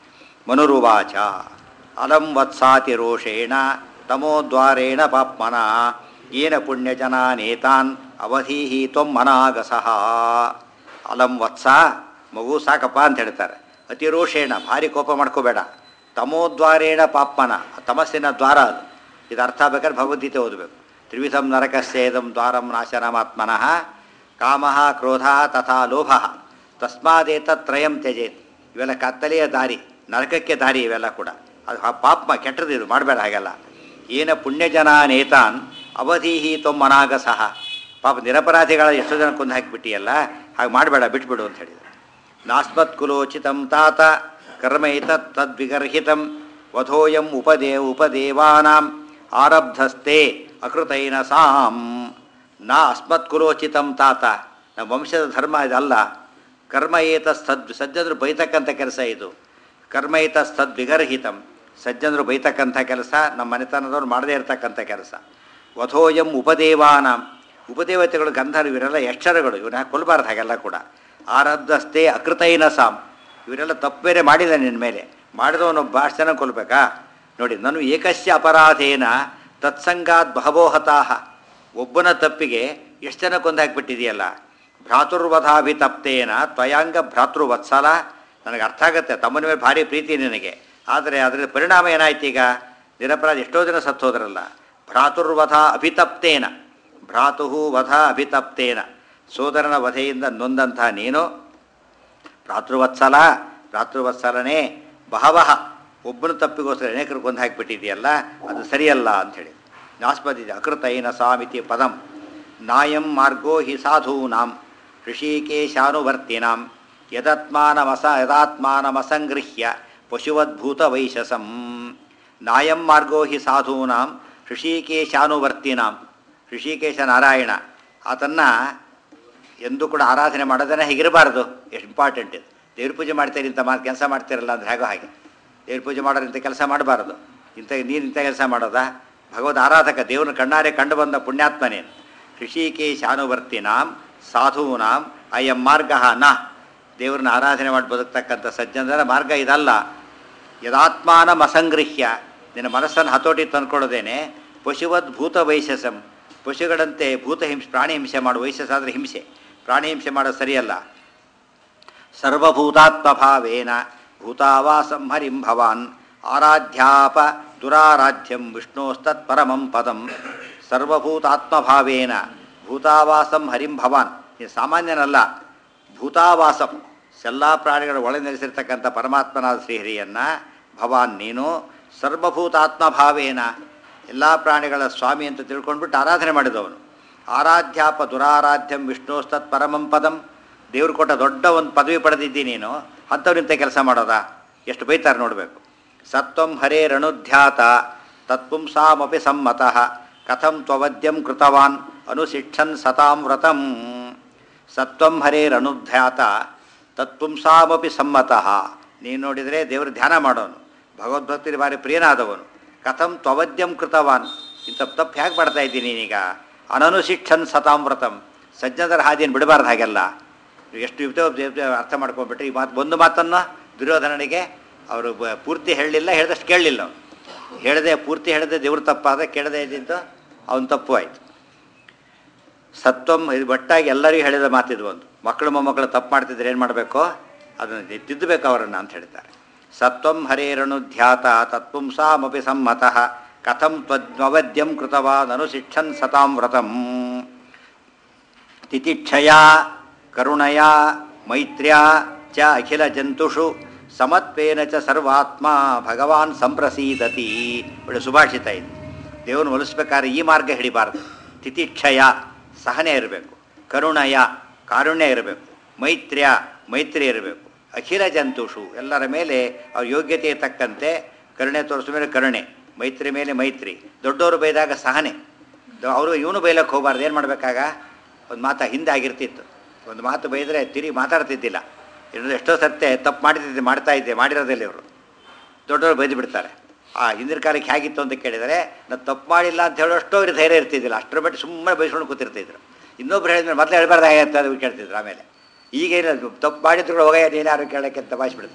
ಮನುರುವಾಚ ಅಲಂ ವತ್ಸಾತಿ ರೋಷೇಣ ತಮೋದ್ವಾರೇಣ ಪಾಪ್ಮನ ಏನ ಪುಣ್ಯಜನಾನೇತಾನ್ ಅವಧೀಹಿ ತ್ವಂ ಅನಾಗಸಃ. ಅಲಂ ವತ್ಸ ಮಗು ಸಾಕಪ್ಪ ಅಂತ ಹೇಳ್ತಾರೆ. ಅತಿರೋಷೇಣ ಭಾರಿ ಕೋಪ ಮಾಡ್ಕೋಬೇಡ. ತಮೋದ್ವಾರೇಣ ಪಾಪ್ಮನ ತಮಸ್ಸಿನ ದ್ವಾರ ಅದು. ಇದು ಅರ್ಥ ಬೇಕಾದ್ರೆ ಭಗವದ್ಗೀತೆ ಓದಬೇಕು. ತ್ರಿವಿಧಂ ನರಕಸ್ಯೇದಂ ದ್ವಾರಂ ನಾಶನಮಾತ್ಮನಃ ಕಾಮಃ ಕ್ರೋಧಃ ತಥಾ ಲೋಭಃ ತಸ್ಮಾದೇತತ್ರಯಂ ತ್ಯಜೇತ್. ಇವೆಲ್ಲ ಕತ್ತಲೆಯ ದಾರಿ, ನರಕಕ್ಕೆ ದಾರಿ ಇವೆಲ್ಲ ಕೂಡ. ಅದು ಪಾಪ ಕೆಟ್ಟದಿದು, ಮಾಡಬೇಡ ಹಾಗೆಲ್ಲ. ಏನ ಪುಣ್ಯಜನ ನೇತಾನ್ ಅವಧೀಹಿ ತ್ವಂ ಅನಾಗಸಃ. ಪಾಪ ನಿರಪರಾಧಿಗಳ ಎಷ್ಟೋ ಜನ ಕೊಂದು ಹಾಕಿಬಿಟ್ಟಿಯಲ್ಲ, ಹಾಗೆ ಮಾಡಬೇಡ, ಬಿಟ್ಬಿಡು ಅಂತ ಹೇಳಿದರು. ನಾಸ್ಮತ್ ಕುಲೋಚಿತಂ ತಾತ ಕರ್ಮೈತತ್ ತದ್ವಿಗರ್ಹಿತಂ ವಧೋಯಂ ಉಪದೇವಾನಾಂ ಆರಬ್ಧಸ್ತೆ ಅಕೃತೈನ ಸಾಂ. ನಾ ಅಸ್ಮತ್ ಕುಲೋಚಿತಂ ತಾತ, ನಮ್ಮ ವಂಶದ ಧರ್ಮ ಇದಲ್ಲ. ಕರ್ಮ ಸಜ್ಜನರು ಬೈತಕ್ಕಂಥ ಕೆಲಸ ಇದು. ಕರ್ಮ ವಿಗರ್ಹಿತಂ, ಸಜ್ಜನರು ಬೈತಕ್ಕಂಥ ಕೆಲಸ, ನಮ್ಮ ಮನೆತನದವ್ರು ಮಾಡದೇ ಇರತಕ್ಕಂಥ ಕೆಲಸ. ವಧೋಯಂ ಉಪದೇವಾನಾಂ, ಉಪದೇವತೆಗಳು ಗಂಧರ್ವ ಇವರೆಲ್ಲ ಯಕ್ಷರಗಳು, ಇವನ್ನ ಕೊಲ್ಲಬಾರ್ದು ಹಾಗೆಲ್ಲ ಕೂಡ. ಆರಬ್ಧಸ್ತೆ ಅಕೃತೈನ ಸಾಂ, ಇವರೆಲ್ಲ ತಪ್ಪು ಬೇರೆ ಮಾಡಿದ ನಿನ್ನ ಮೇಲೆ, ಮಾಡಿದವನೊಬ್ಬ ಅಷ್ಟು ಜನ ಕೊಲ್ಲಬೇಕಾ ನೋಡಿ. ನಾನು ಏಕಸ್ಯ ಅಪರಾಧೇನ ತತ್ಸಂಗಾತ್ ಬಹವೋಹತಾಹ, ಒಬ್ಬನ ತಪ್ಪಿಗೆ ಎಷ್ಟು ಜನ ಕೊಂದು ಹಾಕಿಬಿಟ್ಟಿದೆಯಲ್ಲ. ಭ್ರಾತೃವಧಾಭಿತಪ್ತೇನ ತ್ವಯಾಂಗ ಭ್ರಾತೃವತ್ಸಲ, ನನಗೆ ಅರ್ಥ ಆಗುತ್ತೆ ತಮ್ಮನ ಮೇಲೆ ಭಾರಿ ಪ್ರೀತಿ ನಿನಗೆ, ಆದರೆ ಅದರ ಪರಿಣಾಮ ಏನಾಯ್ತು ಈಗ? ನಿರಪರಾಧ ಎಷ್ಟೋ ಜನ ಸತ್ತು ಹೋದ್ರಲ್ಲ. ಭ್ರಾತೃವಧ ಅಭಿತಪ್ತೇನ, ಭ್ರಾತು ವಧ ಅಭಿತಪ್ತೇನ, ಸೋದರನ ವಧೆಯಿಂದ ನೊಂದಂಥ ನೀನು ಭ್ರಾತೃವತ್ಸಲನೇ ಬಹವಹ, ಒಬ್ಬನ ತಪ್ಪಿಗೋಸ್ಕರ ಅನೇಕರು ಕೊಂದು ಹಾಕಿಬಿಟ್ಟಿದೆಯಲ್ಲ, ಅದು ಸರಿಯಲ್ಲ ಅಂಥೇಳಿ. ನಾಸ್ಪದಿದೆ ಅಕೃತೈನ ಸಾಮಿತಿ ಪದಂ. ನಾಯಂ ಮಾರ್ಗೋ ಹಿ ಸಾಧೂನಾಂ ಋಷಿಕೇಶಾನುವರ್ತಿನಾಂ ಯದಾತ್ಮಾನಮಸಂಗೃಹ್ಯ ಪಶುವದ್ಭೂತ ವೈಶಸಂ. ನಾಯಂ ಮಾರ್ಗೋ ಹಿ ಸಾಧೂನಾಂ ಋಷಿಕೇಶಾನುವರ್ತಿನಾಂ. ಋಷಿಕೇಶ ನಾರಾಯಣ, ಆತನ್ನು ಎಂದೂ ಕೂಡ ಆರಾಧನೆ ಮಾಡೋದನ್ನೇ ಹೀಗಿರಬಾರ್ದು. ಎಷ್ಟು ಇಂಪಾರ್ಟೆಂಟ್ ಇದು. ದೇವ್ರ ಪೂಜೆ ಮಾಡ್ತೀರಿ ಇಂಥ ಕೆಲಸ ಮಾಡ್ತೀರಲ್ಲ ಅಂದರೆ ಹೇಗೋ ಹಾಗೆ. ದೇವ್ರ ಪೂಜೆ ಮಾಡೋರು ಇಂಥ ಕೆಲಸ ಮಾಡಬಾರ್ದು. ನೀನು ಇಂಥ ಕೆಲಸ ಮಾಡೋದಾ? ಭಗವದ್ ಆರಾಧಕ, ದೇವ್ರನ್ನ ಕಣ್ಣಾರೆ ಕಂಡು ಬಂದ ಪುಣ್ಯಾತ್ಮನೇನು. ಋಷಿಕೇಶಾನುವರ್ತಿನಾಂ ಸಾಧೂನಾಂ ಅಯಂ ಮಾರ್ಗ ನ, ದೇವ್ರನ್ನ ಆರಾಧನೆ ಮಾಡಿ ಬದುಕ್ತಕ್ಕಂಥ ಸಜ್ಜನರ ಮಾರ್ಗ ಇದಲ್ಲ. ಯದಾತ್ಮಾನಂ ಅಸಂಗೃಹ್ಯ, ನಿನ್ನ ಮನಸ್ಸನ್ನು ಹತೋಟಿ ತಂದ್ಕೊಳ್ಳೋದೇನೆ. ಪಶುವದ್ ಭೂತ ವೈಶಸಂ, ಪಶುಗಳಂತೆ ಪ್ರಾಣಿ ಹಿಂಸೆ ಮಾಡು. ವೈಶಸ ಅಂದರೆ ಹಿಂಸೆ, ಪ್ರಾಣಿ ಹಿಂಸೆ ಮಾಡೋದು ಸರಿಯಲ್ಲ. ಸರ್ವಭೂತಾತ್ಮಭಾವೇನ ಭೂತಾವಾಸಂ ಹರಿಂ ಭವಾನ್ ಆರಾಧ್ಯಾಪ ದುರಾರಾಧ್ಯಂ ವಿಷ್ಣೋಸ್ತತ್ ಪರಮಂ ಪದಂ. ಸರ್ವಭೂತಾತ್ಮಭಾವೇನ ಭೂತಾವಾಸಂ ಹರಿಂ ಭವಾನ್, ನೀನು ಸಾಮಾನ್ಯನಲ್ಲ. ಭೂತಾವಾಸಂ, ಎಲ್ಲ ಪ್ರಾಣಿಗಳ ಒಳ ನೆಲೆಸಿರ್ತಕ್ಕಂಥ ಪರಮಾತ್ಮನಾದ ಶ್ರೀಹರಿಯನ್ನು ಭವಾನ್ ನೀನು ಸರ್ವಭೂತಾತ್ಮಭಾವೇನ, ಎಲ್ಲ ಪ್ರಾಣಿಗಳ ಸ್ವಾಮಿ ಅಂತ ತಿಳ್ಕೊಂಡ್ಬಿಟ್ಟು ಆರಾಧನೆ ಮಾಡಿದವನು. ಆರಾಧ್ಯಾಪ ದುರಾರಾಧ್ಯಂ ವಿಷ್ಣೋಸ್ತತ್ ಪರಮಂ ಪದಂ, ದೇವ್ರು ಕೊಟ್ಟ ದೊಡ್ಡ ಒಂದು ಪದವಿ ಪಡೆದಿದ್ದೀನಿ ನೀನು, ಅಂಥವ್ರಿಂತ ಕೆಲಸ ಮಾಡೋದಾ? ಎಷ್ಟು ಬೈತಾರೆ ನೋಡಬೇಕು. ಸತ್ವಂ ಹರೇರನುಧ್ಯಾತ ತತ್ಪುಂಸಾಮಪಿ ಸಮ್ಮತಃ ಕಥಂ ತ್ವವದ್ಯಂ ಕೃತವಾನ್ ಅನುಶಿಕ್ಷನ್ ಸತಾಂ ವ್ರತಂ. ಸತ್ವಂ ಹರೇರನುಧ್ಯಾತ ತತ್ಪುಂಸಾಮಪಿ ಸಮ್ಮತಃ, ನೀನು ನೋಡಿದರೆ ದೇವರು ಧ್ಯಾನ ಮಾಡೋನು, ಭಗವದ್ಭಕ್ತಿಗೆ ಭಾರಿ ಪ್ರಿಯನಾದವನು. ಕಥಂ ತ್ವವದ್ಯಂ ಕೃತವಾನ್, ಇಂಥ ತಪ್ಪು ಹೇಗೆ ಮಾಡ್ತಾ ಇದ್ದೀನಿ ನೀನೀಗ. ಅನನುಶಿಕ್ಷನ್ ಸತಾಂ ವ್ರತಂ, ಸಜ್ಜನರ ಹಾದಿಯನ್ನು ಬಿಡಬಾರ್ದು ಹಾಗೆಲ್ಲ. ಎಷ್ಟು ಅರ್ಥ ಮಾಡ್ಕೊಂಡ್ಬಿಟ್ರೆ ಈ ಮಾತು, ಒಂದು ಮಾತನ್ನು ದುರ್ಯೋಧನನಿಗೆ ಅವರು ಪೂರ್ತಿ ಹೇಳಲಿಲ್ಲ, ಹೇಳಿದಷ್ಟು ಕೇಳಲಿಲ್ಲ. ಪೂರ್ತಿ ಹೇಳದೆ ದೇವ್ರ ತಪ್ಪಾದ, ಕೇಳದೆ ಇದ್ದಿದ್ದು ಅವನ ತಪ್ಪು ಆಯಿತು. ಸತ್ವಂ ಇದು ಒಟ್ಟಾಗಿ ಎಲ್ಲರಿಗೂ ಹೇಳಿದ ಮಾತಿದ್ದು ಒಂದು. ಮಕ್ಕಳು ಮೊಮ್ಮಕ್ಕಳು ತಪ್ಪು ಮಾಡ್ತಿದ್ರೆ ಏನು ಮಾಡಬೇಕು? ಅದನ್ನು ತಿದ್ದಬೇಕು ಅವರನ್ನು ಅಂತ ಹೇಳ್ತಾರೆ. ಸತ್ವಂ ಹರೇರನುಧ್ಯಾತ ತತ್ಪುಂಸಾಮಪಿ ಸಮ್ಮತಃ ಕಥಂ ತ್ವದ್ವದ್ಯಂ ಕೃತವಾನ್ ಅನುಶಿಕ್ಷನ್ ಸತಾಂ ವ್ರತಂ. ತಿತಿಕ್ಷಯ ಕರುಣಯ ಮೈತ್ರ್ಯ ಚ ಅಖಿಲ ಜಂತುಷು ಸಮತ್ವೇನ ಚ ಸರ್ವಾತ್ಮ ಭಗವಾನ್ ಸಂಪ್ರಸೀದತಿ. ಒಳ್ಳೆ ಸುಭಾಷಿತ ಇದು. ದೇವರನ್ನು ಒಲಿಸ್ಬೇಕಾದ್ರೆ ಈ ಮಾರ್ಗ ಹಿಡಿಬಾರ್ದು. ತಿತಿಕ್ಷಯ ಸಹನೆ ಇರಬೇಕು, ಕರುಣಯ ಕಾರುಣ್ಯ ಇರಬೇಕು, ಮೈತ್ರಿ ಇರಬೇಕು. ಅಖಿಲ ಜಂತುಷು ಎಲ್ಲರ ಮೇಲೆ ಅವ್ರ ಯೋಗ್ಯತೆಗೆ ತಕ್ಕಂತೆ ಕರುಣೆ ತೋರಿಸಿದ ಮೇಲೆ ಕರುಣೆ, ಮೈತ್ರಿ ಮೇಲೆ ಮೈತ್ರಿ. ದೊಡ್ಡವರು ಬೈದಾಗ ಸಹನೆ, ಅವರು ಇವನು ಬೈಲಕ್ಕೆ ಹೋಗಬಾರ್ದು. ಏನು ಮಾಡಬೇಕಾಗ? ಒಂದು ಮಾತು ಹಿಂದೆ ಆಗಿರ್ತಿತ್ತು, ಒಂದು ಮಾತು ಬೈದರೆ ತಿರುಗಿ ಮಾತಾಡ್ತಿದ್ದಿಲ್ಲ. ಎಷ್ಟೋ ಸರ್ತೆ ತಪ್ಪು ಮಾಡಿರೋದಿಲ್ಲ ಇವರು. ದೊಡ್ಡವರು ಬೈದು ಬಿಡ್ತಾರೆ. ಹಿಂದಿನ ಕಾಲಕ್ಕೆ ಹೇಗಿತ್ತು ಅಂತ ಕೇಳಿದರೆ, ನಾನು ತಪ್ಪು ಮಾಡಿಲ್ಲ ಅಂತ ಹೇಳೋಷ್ಟು ಅವ್ರಿಗೆ ಧೈರ್ಯ ಇರ್ತಿದ್ದಿಲ್ಲ. ಅಷ್ಟರ ಬಿಟ್ಟು ಸುಮ್ಮನೆ ಬೈಸ್ಕೊಂಡು ಕೂತಿರ್ತಿದ್ರು. ಇನ್ನೊಬ್ರು ಹೇಳಿದ್ರೆ ಮೊದಲು ಹೇಳ್ಬಾರ್ದು ಹಾಗೆ ಅಂತ ಅದು ಕೇಳ್ತಿದ್ರು. ಆಮೇಲೆ ಈಗೇನು ತಪ್ಪು ಮಾಡಿದ್ರು ಹೋಗಯ್ಯ ನೀನು ಯಾರು ಕೇಳೋಕ್ಕೆ ಅಂತ ಭಾಷಿಬಿಡ್ತಾರೆ.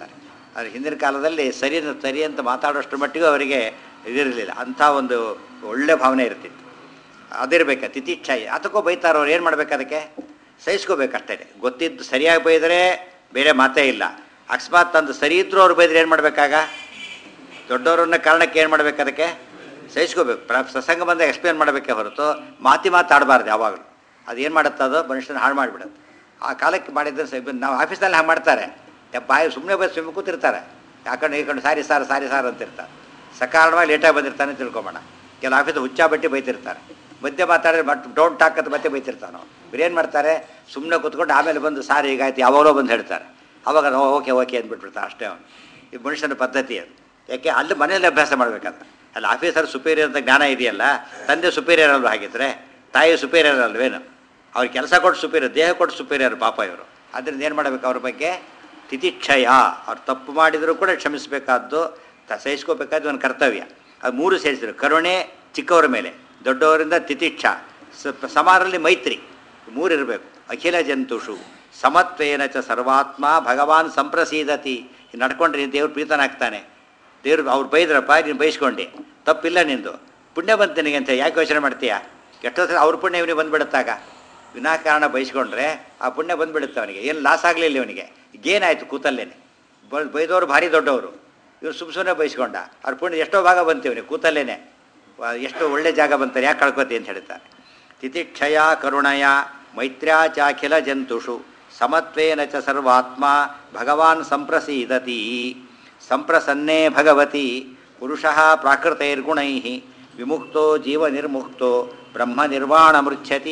ಆದರೆ ಹಿಂದಿನ ಕಾಲದಲ್ಲಿ ಸರಿ ಅಂತ ಮಾತಾಡೋಷ್ಟ್ರ ಮಟ್ಟಿಗೂ ಅವರಿಗೆ ಇದಿರಲಿಲ್ಲ. ಅಂಥ ಒಂದು ಒಳ್ಳೆ ಭಾವನೆ ಇರ್ತಿತ್ತು. ಅದಿರಬೇಕು ತಿತಿಚ್ಛಾಯಿ. ಅದಕ್ಕೋ ಬೈತಾರೋ ಅವ್ರು ಏನು ಮಾಡ್ಬೇಕು, ಅದಕ್ಕೆ ಸಹಿಸ್ಕೋಬೇಕಷ್ಟೇ. ಗೊತ್ತಿದ್ದು ಸರಿಯಾಗಿ ಬೈದರೆ ಬೇರೆ ಮಾತೇ ಇಲ್ಲ. ಅಕಸ್ಮಾತ್ ತಂದು ಸರಿ ಇದ್ದರೂ ಅವ್ರು ಬೈದ್ರೆ ಏನು ಮಾಡಬೇಕಾಗ, ದೊಡ್ಡವರನ್ನ ಕಾರಣಕ್ಕೆ ಏನು ಮಾಡಬೇಕು, ಅದಕ್ಕೆ ಸಹಿಸ್ಕೋಬೇಕು. ಪ್ರಸಂಗ ಬಂದಾಗ ಎಕ್ಸ್ಪ್ಲೇನ್ ಮಾಡಬೇಕೇ ಹೊರತು ಮಾತಾಡಬಾರ್ದು ಯಾವಾಗಲೂ. ಅದೇನು ಮಾಡುತ್ತೆ, ಅದು ಮನುಷ್ಯನ ಹಾಳು ಮಾಡಿಬಿಡುತ್ತೆ. ಆ ಕಾಲಕ್ಕೆ ಮಾಡಿದ್ರೆ ನಾವು ಆಫೀಸ್ನಲ್ಲಿ ಹಾಗೆ ಮಾಡ್ತಾರೆ, ಬಾಯಿ ಸುಮ್ಮನೆ ಸುಮ್ಮನೆ ಕೂತಿರ್ತಾರೆ, ಯಾಕಂಡು ಈಕೊಂಡು ಸಾರಿ ಸಾರ್ ಅಂತಿರ್ತಾರೆ. ಸಕಾರಣವಾಗಿ ಲೇಟಾಗಿ ಬಂದಿರ್ತಾನೆ ತಿಳ್ಕೊಬೋಣ. ಕೆಲ ಆಫೀಸ್ ಹುಚ್ಚಾ ಬಟ್ಟಿ ಬೈತಿರ್ತಾರೆ, ಮಧ್ಯೆ ಮಾತಾಡಿದ್ರೆ ಡೋಂಟ್ ಟಾಕ್ ಅಂತ ಮತ್ತೆ ಬೈತಿರ್ತಾನೆ. ಏನು ಮಾಡ್ತಾರೆ, ಸುಮ್ಮನೆ ಕೂತ್ಕೊಂಡು ಆಮೇಲೆ ಬಂದು ಸಾರಿ ಹೀಗಾಯ್ತು ಯಾವಾಗಲೋ ಬಂದು ಹೇಳ್ತಾರೆ. ಅವಾಗ ಓಕೆ ಅಂದ್ಬಿಟ್ಬಿಡ್ತಾರೆ ಅಷ್ಟೇ. ಅವನು ಈ ಮನುಷ್ಯನ ಪದ್ಧತಿ ಅದು. ಯಾಕೆ ಅಲ್ಲಿ ಮನೆಯಲ್ಲಿ ಅಭ್ಯಾಸ ಮಾಡಬೇಕಾದ್ರೆ. ಅಲ್ಲಿ ಆಫೀಸರ್ ಸುಪೀರಿಯರ್ ಅಂತ ಜ್ಞಾನ ಇದೆಯಲ್ಲ, ತಂದೆ ಸುಪೀರಿಯರ್ ಅಲ್ವ, ಹಾಗಿದ್ರೆ ತಾಯಿ ಸುಪೀರಿಯರ್ ಅಲ್ವೇನು? ಅವ್ರಿಗೆ ಕೆಲಸ ಕೊಟ್ಟು ಸುಪೀರಿಯರ್, ದೇಹ ಕೊಟ್ಟು ಸುಪೀರಿಯರ್ ಪಾಪ ಇವರು. ಅದರಿಂದ ಏನು ಮಾಡಬೇಕು, ಅವ್ರ ಬಗ್ಗೆ ತಿತಿಕ್ಷಯ. ಅವ್ರು ತಪ್ಪು ಮಾಡಿದರೂ ಕೂಡ ಕ್ಷಮಿಸಬೇಕಾದ್ದು, ಸಹಿಸ್ಕೋಬೇಕಾದ್ದು ಒಂದು ಕರ್ತವ್ಯ. ಅದು 3 ಸೇರಿಸಿದ್ರು. ಕರುಣೆ ಚಿಕ್ಕವರ ಮೇಲೆ, ದೊಡ್ಡವರಿಂದ ತಿತಿಕ್ಷ, ಸಮಾರಲ್ಲಿ ಮೈತ್ರಿ, 3 ಇರಬೇಕು. ಅಖಿಲ ಜಂತುಷು ಸಮತ್ವೇನ ಚ ಸರ್ವಾತ್ಮ ಭಗವಾನ್ ಸಂಪ್ರಸೀದತಿ. ನಡ್ಕೊಂಡ್ರೆ ದೇವ್ರು ಪ್ರೀತನಾಗ್ತಾನೆ. ದೇವ್ರು ಅವ್ರು ಬೈದ್ರಪ್ಪ, ನೀನು ಬೈಸ್ಕೊಂಡೆ, ತಪ್ಪಿಲ್ಲ ನಿಂದು, ಪುಣ್ಯ ಬಂತು ನಿನಗೆ ಅಂತ ಯಾಕೆ ಯೋಚನೆ ಮಾಡ್ತೀಯ? ಎಷ್ಟೋ ಸಲ ಅವ್ರ ಪುಣ್ಯ ಇವನಿಗೆ ಬಂದುಬಿಡುತ್ತಾಗ. ವಿನಾಕಾರಣ ಬೈಸ್ಕೊಂಡ್ರೆ ಆ ಪುಣ್ಯ ಬಂದುಬಿಡುತ್ತೆ ಅವನಿಗೆ. ಏನು ಲಾಸ್ ಆಗಲಿಲ್ಲ ಇವನಿಗೆ, ಏನಾಯಿತು ಕೂತಲ್ಲೇನೆ. ಬೈದವರು ಭಾರಿ ದೊಡ್ಡವರು, ಇವ್ರು ಸುಮ್ಮನೆ ಬೈಸ್ಕೊಂಡ, ಅವ್ರ ಪುಣ್ಯ ಎಷ್ಟೋ ಭಾಗ ಬಂತೀವನಿಗೆ ಕೂತಲ್ಲೇನೆ. ಎಷ್ಟು ಒಳ್ಳೆ ಜಾಗ ಬಂತಾರೆ, ಯಾಕೆ ಕಳ್ಕೊತಿ ಅಂತ ಹೇಳ್ತಾರೆ. ತಿತಿಕ್ಷಯ ಕರುಣಯ ಮೈತ್ರ್ಯಾ ಚಾಖಿಲ ಜಂತುಷು ಸಮತ್ವೇನ ಚ ಸರ್ವಾತ್ಮ ಭಗವಾನ್ ಸಂಪ್ರಸೀದತಿ. ಸಂಪ್ರಸನ್ನೇ ಭಗವತಿ ಪುರುಷಃ ಪ್ರಾಕೃತೈರ್ಗುಣೈ ವಿಮುಕ್ತೋ ಜೀವ ನಿರ್ಮುಕ್ತೋ ಬ್ರಹ್ಮ ನಿರ್ವಾಣ ಮೃಚ್ಛತಿ.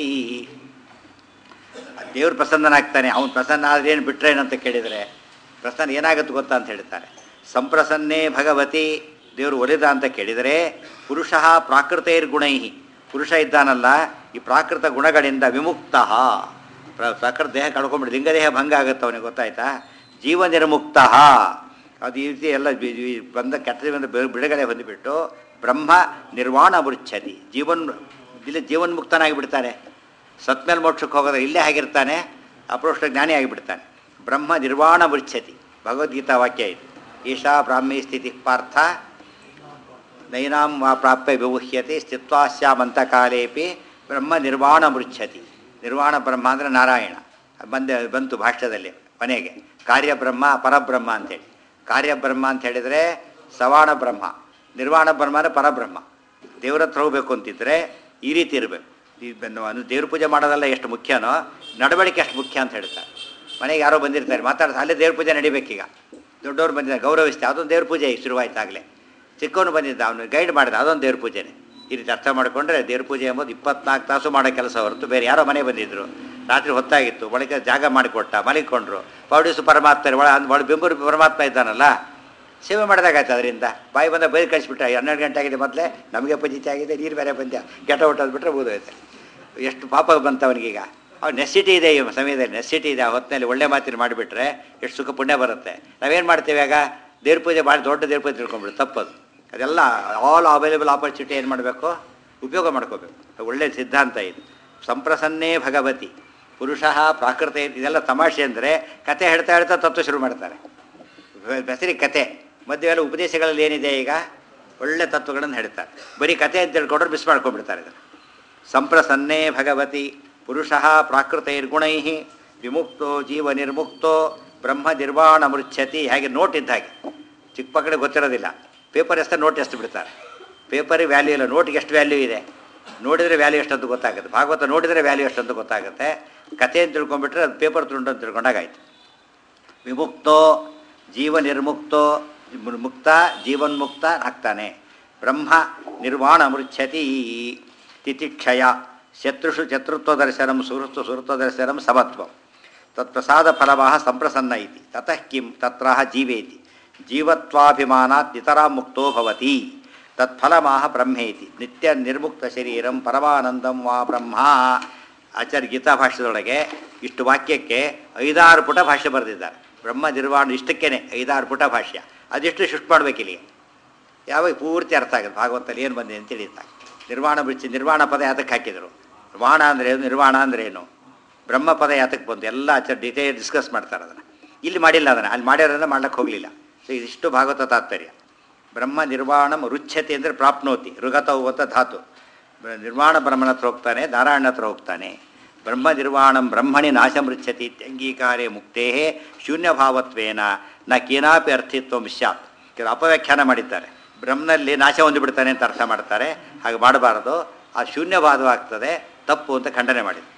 ದೇವ್ರು ಪ್ರಸನ್ನನಾಗ್ತಾನೆ. ಅವನು ಪ್ರಸನ್ನ ಆದರೆ ಏನು ಬಿಟ್ಟರೆ ಏನಂತ ಕೇಳಿದರೆ, ಪ್ರಸನ್ನ ಏನಾಗುತ್ತೆ ಗೊತ್ತಾ ಅಂತ ಹೇಳ್ತಾರೆ. ಸಂಪ್ರಸನ್ನೇ ಭಗವತಿ, ದೇವರು ಒಲಿದ ಅಂತ ಕೇಳಿದರೆ, ಪುರುಷಃ ಪ್ರಾಕೃತೈರ್ಗುಣೈ, ಪುರುಷ ಇದ್ದಾನಲ್ಲ ಈ ಪ್ರಾಕೃತ ಗುಣಗಳಿಂದ ವಿಮುಕ್ತ, ಪ್ರಾಕೃತ ದೇಹ ಕಳ್ಕೊಂಡ್ಬಿಟ್ಟು ಲಿಂಗದೇಹ ಭಂಗ ಆಗುತ್ತೆ ಅವನಿಗೆ, ಗೊತ್ತಾಯ್ತಾ? ಜೀವ ನಿರ್ಮುಕ್ತ, ಅದು ಈ ರೀತಿ ಎಲ್ಲ ಬಂದ ಕೆಟ್ಟದಿಂದ ಬಿಡುಗಡೆ ಹೊಂದಿಬಿಟ್ಟು ಬ್ರಹ್ಮ ನಿರ್ವಾಣ ಮೃಚ್ಛತಿ, ಜೀವನ್ಮುಕ್ತನಾಗಿ ಬಿಡ್ತಾನೆ. ಸತ್ಮೇಲೆ ಮೋಕ್ಷಕ್ಕೆ ಹೋಗೋದ್ರೆ ಇಲ್ಲೇ ಆಗಿರ್ತಾನೆ, ಅಪರೋಷ್ಟ ಜ್ಞಾನಿ ಆಗಿಬಿಡ್ತಾನೆ. ಬ್ರಹ್ಮ ನಿರ್ವಾಣ ಮೃಚ್ಛತಿ, ಭಗವದ್ಗೀತಾ ವಾಕ್ಯ ಇದು. ಈಶಾ ಬ್ರಾಹ್ಮೀ ಸ್ಥಿತಿ ಪಾರ್ಥ ನೈನಾಂ ವಾ ಪ್ರಾಪ್ಯ ವಿವುಹ್ಯತೆ ಸ್ಥಿತ್ವಾಸ್ಯಾಮಂತ ಕಾಲೇಪಿ ಬ್ರಹ್ಮ ನಿರ್ವಾಣ ಮೃಚ್ಛತಿ. ನಿರ್ವಾಣ ಬ್ರಹ್ಮ ಅಂದರೆ ನಾರಾಯಣ ಬಂತು ಭಾಷ್ಯದಲ್ಲಿ ಕೊನೆಗೆ. ಕಾರ್ಯಬ್ರಹ್ಮ ಪರಬ್ರಹ್ಮ ಅಂತೇಳಿ. ಕಾರ್ಯಬ್ರಹ್ಮ ಅಂತ ಹೇಳಿದರೆ ಸವಾಣ ಬ್ರಹ್ಮ, ನಿರ್ವಾಣ ಬ್ರಹ್ಮ ಅಂದರೆ ಪರಬ್ರಹ್ಮ. ದೇವ್ರ ಹತ್ರ ಹೋಗಬೇಕು ಅಂತಿದ್ರೆ ಈ ರೀತಿ ಇರಬೇಕು. ದೇವ್ರ ಪೂಜೆ ಮಾಡೋದಲ್ಲ ಎಷ್ಟು ಮುಖ್ಯನೋ ನಡವಳಿಕೆ ಅಷ್ಟು ಮುಖ್ಯ ಅಂತ ಹೇಳ್ತಾರೆ. ಮನೆಗೆ ಯಾರೋ ಬಂದಿರ್ತಾರೆ, ಮಾತಾಡ್ತಾರೆ, ಅಲ್ಲೇ ದೇವ್ರ ಪೂಜೆ ನಡಿಬೇಕೀಗ. ದೊಡ್ಡವ್ರು ಬಂದಿದ್ದಾರೆ, ಗೌರವಿಸ್ತೆ, ಅದೊಂದು ದೇವ್ರ ಪೂಜೆ ಈಗ ಶುರುವಾಯ್ತಾಗಲೇ. ಚಿಕ್ಕವನು ಬಂದಿದ್ದ, ಅವನು ಗೈಡ್ ಮಾಡಿದ, ಅದೊಂದು ದೇವ್ರ ಪೂಜೆನೇ. ಈ ರೀತಿ ಅರ್ಥ ಮಾಡಿಕೊಂಡ್ರೆ ದೇವ್ರ ಪೂಜೆ ಎಂಬುದು 24 ತಾಸು ಮಾಡೋ ಕೆಲಸ ಹೊರತು ಬೇರೆ. ಯಾರೋ ಮನೆ ಬಂದಿದ್ದರು, ರಾತ್ರಿ ಹೊತ್ತಾಗಿತ್ತು, ಒಳಗೆ ಜಾಗ ಮಾಡಿಕೊಟ್ಟ, ಮಲಿಕೊಂಡ್ರು, ಪೌಡಿಸು ಪರಮಾತ್ಮ ಒಳ ಬೆಂಬೂರು ಪರಮಾತ್ಮ ಇದ್ದಾನಲ್ಲ, ಸೇವೆ ಮಾಡಿದಾಗಾಯ್ತು. ಅದರಿಂದ ಬಾಯಿ ಬಂದ ಬೈದು ಕಳಿಸ್ಬಿಟ್ರೆ 12 ಗಂಟೆ ಆಗಿದೆ, ಮೊದಲೇ ನಮಗೆ ಪಂಚಾಯಿತಿ ಆಗಿದೆ, ನೀರು ಬೇರೆ ಬಂದ್ಯಾ, ಗೆಟ ಹೊಟ್ಟೋದ್ಬಿಟ್ರೆ ಬೋದೋಯ್ತು. ಎಷ್ಟು ಪಾಪ ಬಂತ ಅವನಿಗೀಗ. ಅವ್ನು ನೆಸಿಟಿ ಇದೆ, ಈ ಸಮಯದಲ್ಲಿ ನೆಸಿಟಿ ಇದೆ. ಆ ಹೊತ್ತಿನಲ್ಲಿ ಒಳ್ಳೆ ಮಾತಿನ ಮಾಡಿಬಿಟ್ರೆ ಎಷ್ಟು ಸುಖ ಪುಣ್ಯ ಬರುತ್ತೆ. ನಾವೇನು ಮಾಡ್ತೇವೆ ಆಗ, ದೇವ್ರ ಪೂಜೆ ಮಾಡಿ ದೊಡ್ಡ ದೇವ್ರ ಪೂಜೆ ತಿಳ್ಕೊಂಬಿಡು, ತಪ್ಪದು. ಅದೆಲ್ಲ ಆಲ್ ಅವೈಲೇಬಲ್ ಆಪರ್ಚುನಿಟಿ ಏನು ಮಾಡಬೇಕು, ಉಪಯೋಗ ಮಾಡ್ಕೋಬೇಕು. ಒಳ್ಳೆಯ ಸಿದ್ಧಾಂತ ಇದು. ಸಂಪ್ರಸನ್ನೇ ಭಗವತಿ ಪುರುಷಃ ಪ್ರಾಕೃತ. ಇದೆಲ್ಲ ತಮಾಷೆ ಅಂದರೆ ಕತೆ ಹೇಳ್ತಾ ತತ್ವ ಶುರು ಮಾಡ್ತಾರೆ. ಹೆಸರಿ ಕತೆ ಮಧ್ಯೆ ಎಲ್ಲ ಉಪದೇಶಗಳಲ್ಲಿ ಏನಿದೆ ಈಗ, ಒಳ್ಳೆ ತತ್ವಗಳನ್ನು ಹೇಳ್ತಾರೆ. ಬರೀ ಕತೆ ಅಂತ ಹೇಳ್ಕೊಂಡ್ರೆ ಮಿಸ್ ಮಾಡ್ಕೊಂಡ್ಬಿಡ್ತಾರೆ ಇದನ್ನು. ಸಂಪ್ರಸನ್ನೇ ಭಗವತಿ ಪುರುಷಃ ಪ್ರಾಕೃತೈರ್ಗುಣೈ ವಿಮುಕ್ತೋ ಜೀವ ನಿರ್ಮುಕ್ತೋ ಬ್ರಹ್ಮ ನಿರ್ವಾಣ ಮೃಚ್ಛತಿ. ಹಾಗೆ ನೋಟ್ ಇದ್ದ ಹಾಗೆ, ಚಿಕ್ಕ ಮಕ್ಕಳಿಗೆ ಗೊತ್ತಿರೋದಿಲ್ಲ, ಪೇಪರ್ ಎಷ್ಟು ನೋಟ್ ಎಷ್ಟು ಬಿಡ್ತಾರೆ. ಪೇಪರಿಗೆ ವ್ಯಾಲ್ಯೂ ಇಲ್ಲ, ನೋಟಿಗೆ ಎಷ್ಟು ವ್ಯಾಲ್ಯೂ ಇದೆ. ನೋಡಿದರೆ ವ್ಯಾಲ್ಯೂ ಎಷ್ಟಂತ ಗೊತ್ತಾಗುತ್ತೆ. ಭಾಗವತ ನೋಡಿದರೆ ವ್ಯಾಲ್ಯೂ ಎಷ್ಟಂತ ಗೊತ್ತಾಗುತ್ತೆ. ಕಥೆ ಅಂತ ತಿಳ್ಕೊಂಡ್ಬಿಟ್ರೆ ಅದು ಪೇಪರ್ ತುಂಡು ಅಂತ ತಿಳ್ಕೊಂಡಾಗಾಯ್ತು. ವಿಮುಕ್ತೋ ಜೀವ ನಿರ್ಮುಕ್ತೋ, ಮುಕ್ತ ಜೀವನ್ಮುಕ್ತ ಆಗ್ತಾನೆ. ಬ್ರಹ್ಮ ನಿರ್ವಾಣ ಮೃಚ್ಛತಿ. ತಿತಿಕ್ಷಯ ಶತ್ರುಷು ಶತ್ರುತ್ವ ದರ್ಶನಂ ಸುಹೃತ್ವ ದರ್ಶನಂ ಸಮತ್ವಂ ತತ್ಪ್ರಸಾದ ಫಲವಾಹ ಸಂಪ್ರಸನ್ನ ಇತಿ. ತತಃ ಕಿಂ ತತ್ರ ಜೀವೇತಿ ಜೀವತ್ವಾಭಿಮಾನಾತ್ ನಿತರಾ ಮುಕ್ತೋ ಭವತಿ. ತತ್ಫಲಮಾಹ ಬ್ರಹ್ಮೇತಿ ನಿತ್ಯ ನಿರ್ಮುಕ್ತ ಶರೀರಂ ಪರಮಾನಂದಂ ವಾ ಬ್ರಹ್ಮ. ಆಚಾರ್ಯ ಗೀತಾ ಭಾಷ್ಯದೊಳಗೆ ಇಷ್ಟು ವಾಕ್ಯಕ್ಕೆ 5-6 ಪುಟ ಭಾಷ್ಯ ಬರೆದಿದ್ದಾರೆ. ಬ್ರಹ್ಮ ನಿರ್ವಾಣ ಇಷ್ಟಕ್ಕೇನೆ 5-6 ಪುಟ ಭಾಷ್ಯ. ಅದೆಷ್ಟು ಶಿಫ್ಟ್ ಮಾಡಬೇಕು ಇಲ್ಲಿಗೆ, ಯಾವಾಗ ಪೂರ್ತಿ ಅರ್ಥ ಆಗುತ್ತೆ ಭಾಗವತಲ್ಲಿ ಏನು ಬಂದಿದೆ ಅಂತ ತಿಳಿಯುತ್ತಾರೆ. ನಿರ್ವಾಣ ಬಿಡಿಸಿ ನಿರ್ವಾಣ ಪದ ಯಾತಕ್ಕೆ ಹಾಕಿದರು, ವಾಣ ಅಂದರೆ ಏನು, ನಿರ್ವಾಣ ಅಂದರೆ ಏನು, ಬ್ರಹ್ಮ ಪದ ಯಾತಕ್ಕೆ ಬಂತು, ಎಲ್ಲ ಆಚಾರ್ಯ ಡೀಟೇಲ್ ಡಿಸ್ಕಸ್ ಮಾಡ್ತಾರೆ. ಅದನ್ನು ಇಲ್ಲಿ ಮಾಡಿಲ್ಲ, ಅದನ್ನು ಅಲ್ಲಿ ಮಾಡ್ಯಾರನ್ನ ಮಾಡ್ಲಿಕ್ಕೆ ಹೋಗಲಿಲ್ಲ. ಸೊ ಇದಿಷ್ಟು ಭಾಗವತ ತಾತ್ಪರ್ಯ. ಬ್ರಹ್ಮ ನಿರ್ವಾಣಂ ರುಚ್ಯತೆ ಅಂದರೆ ಪ್ರಾಪ್ನೋತಿ, ಋಗತವು ಅಂತ ಧಾತು. ನಿರ್ವಾಣ ಬ್ರಹ್ಮನ ಹತ್ರ ಹೋಗ್ತಾನೆ, ನಾರಾಯಣ ಹತ್ರ ಹೋಗ್ತಾನೆ. ಬ್ರಹ್ಮ ನಿರ್ವಾಣಂ ಬ್ರಹ್ಮಣಿ ನಾಶಮೃಚ್ಛತಿ ಇತ್ಯಂಗೀಕಾರೇ ಮುಕ್ತೇ ಶೂನ್ಯಭಾವತ್ವೇನ ನ ಕೇನಾಪಿ ಅರ್ಥಿತ್ವ ಸ್ಯಾತ್. ಕೆಲವು ಅಪವ್ಯಾಖ್ಯಾನ ಮಾಡಿದ್ದಾರೆ, ಬ್ರಹ್ಮನಲ್ಲಿ ನಾಶ ಹೊಂದಿಬಿಡ್ತಾನೆ ಅಂತ ಅರ್ಥ ಮಾಡ್ತಾರೆ. ಹಾಗೆ ಮಾಡಬಾರದು, ಆ ಶೂನ್ಯವಾದವಾಗ್ತದೆ, ತಪ್ಪು ಅಂತ ಖಂಡನೆ ಮಾಡಿದ್ರು.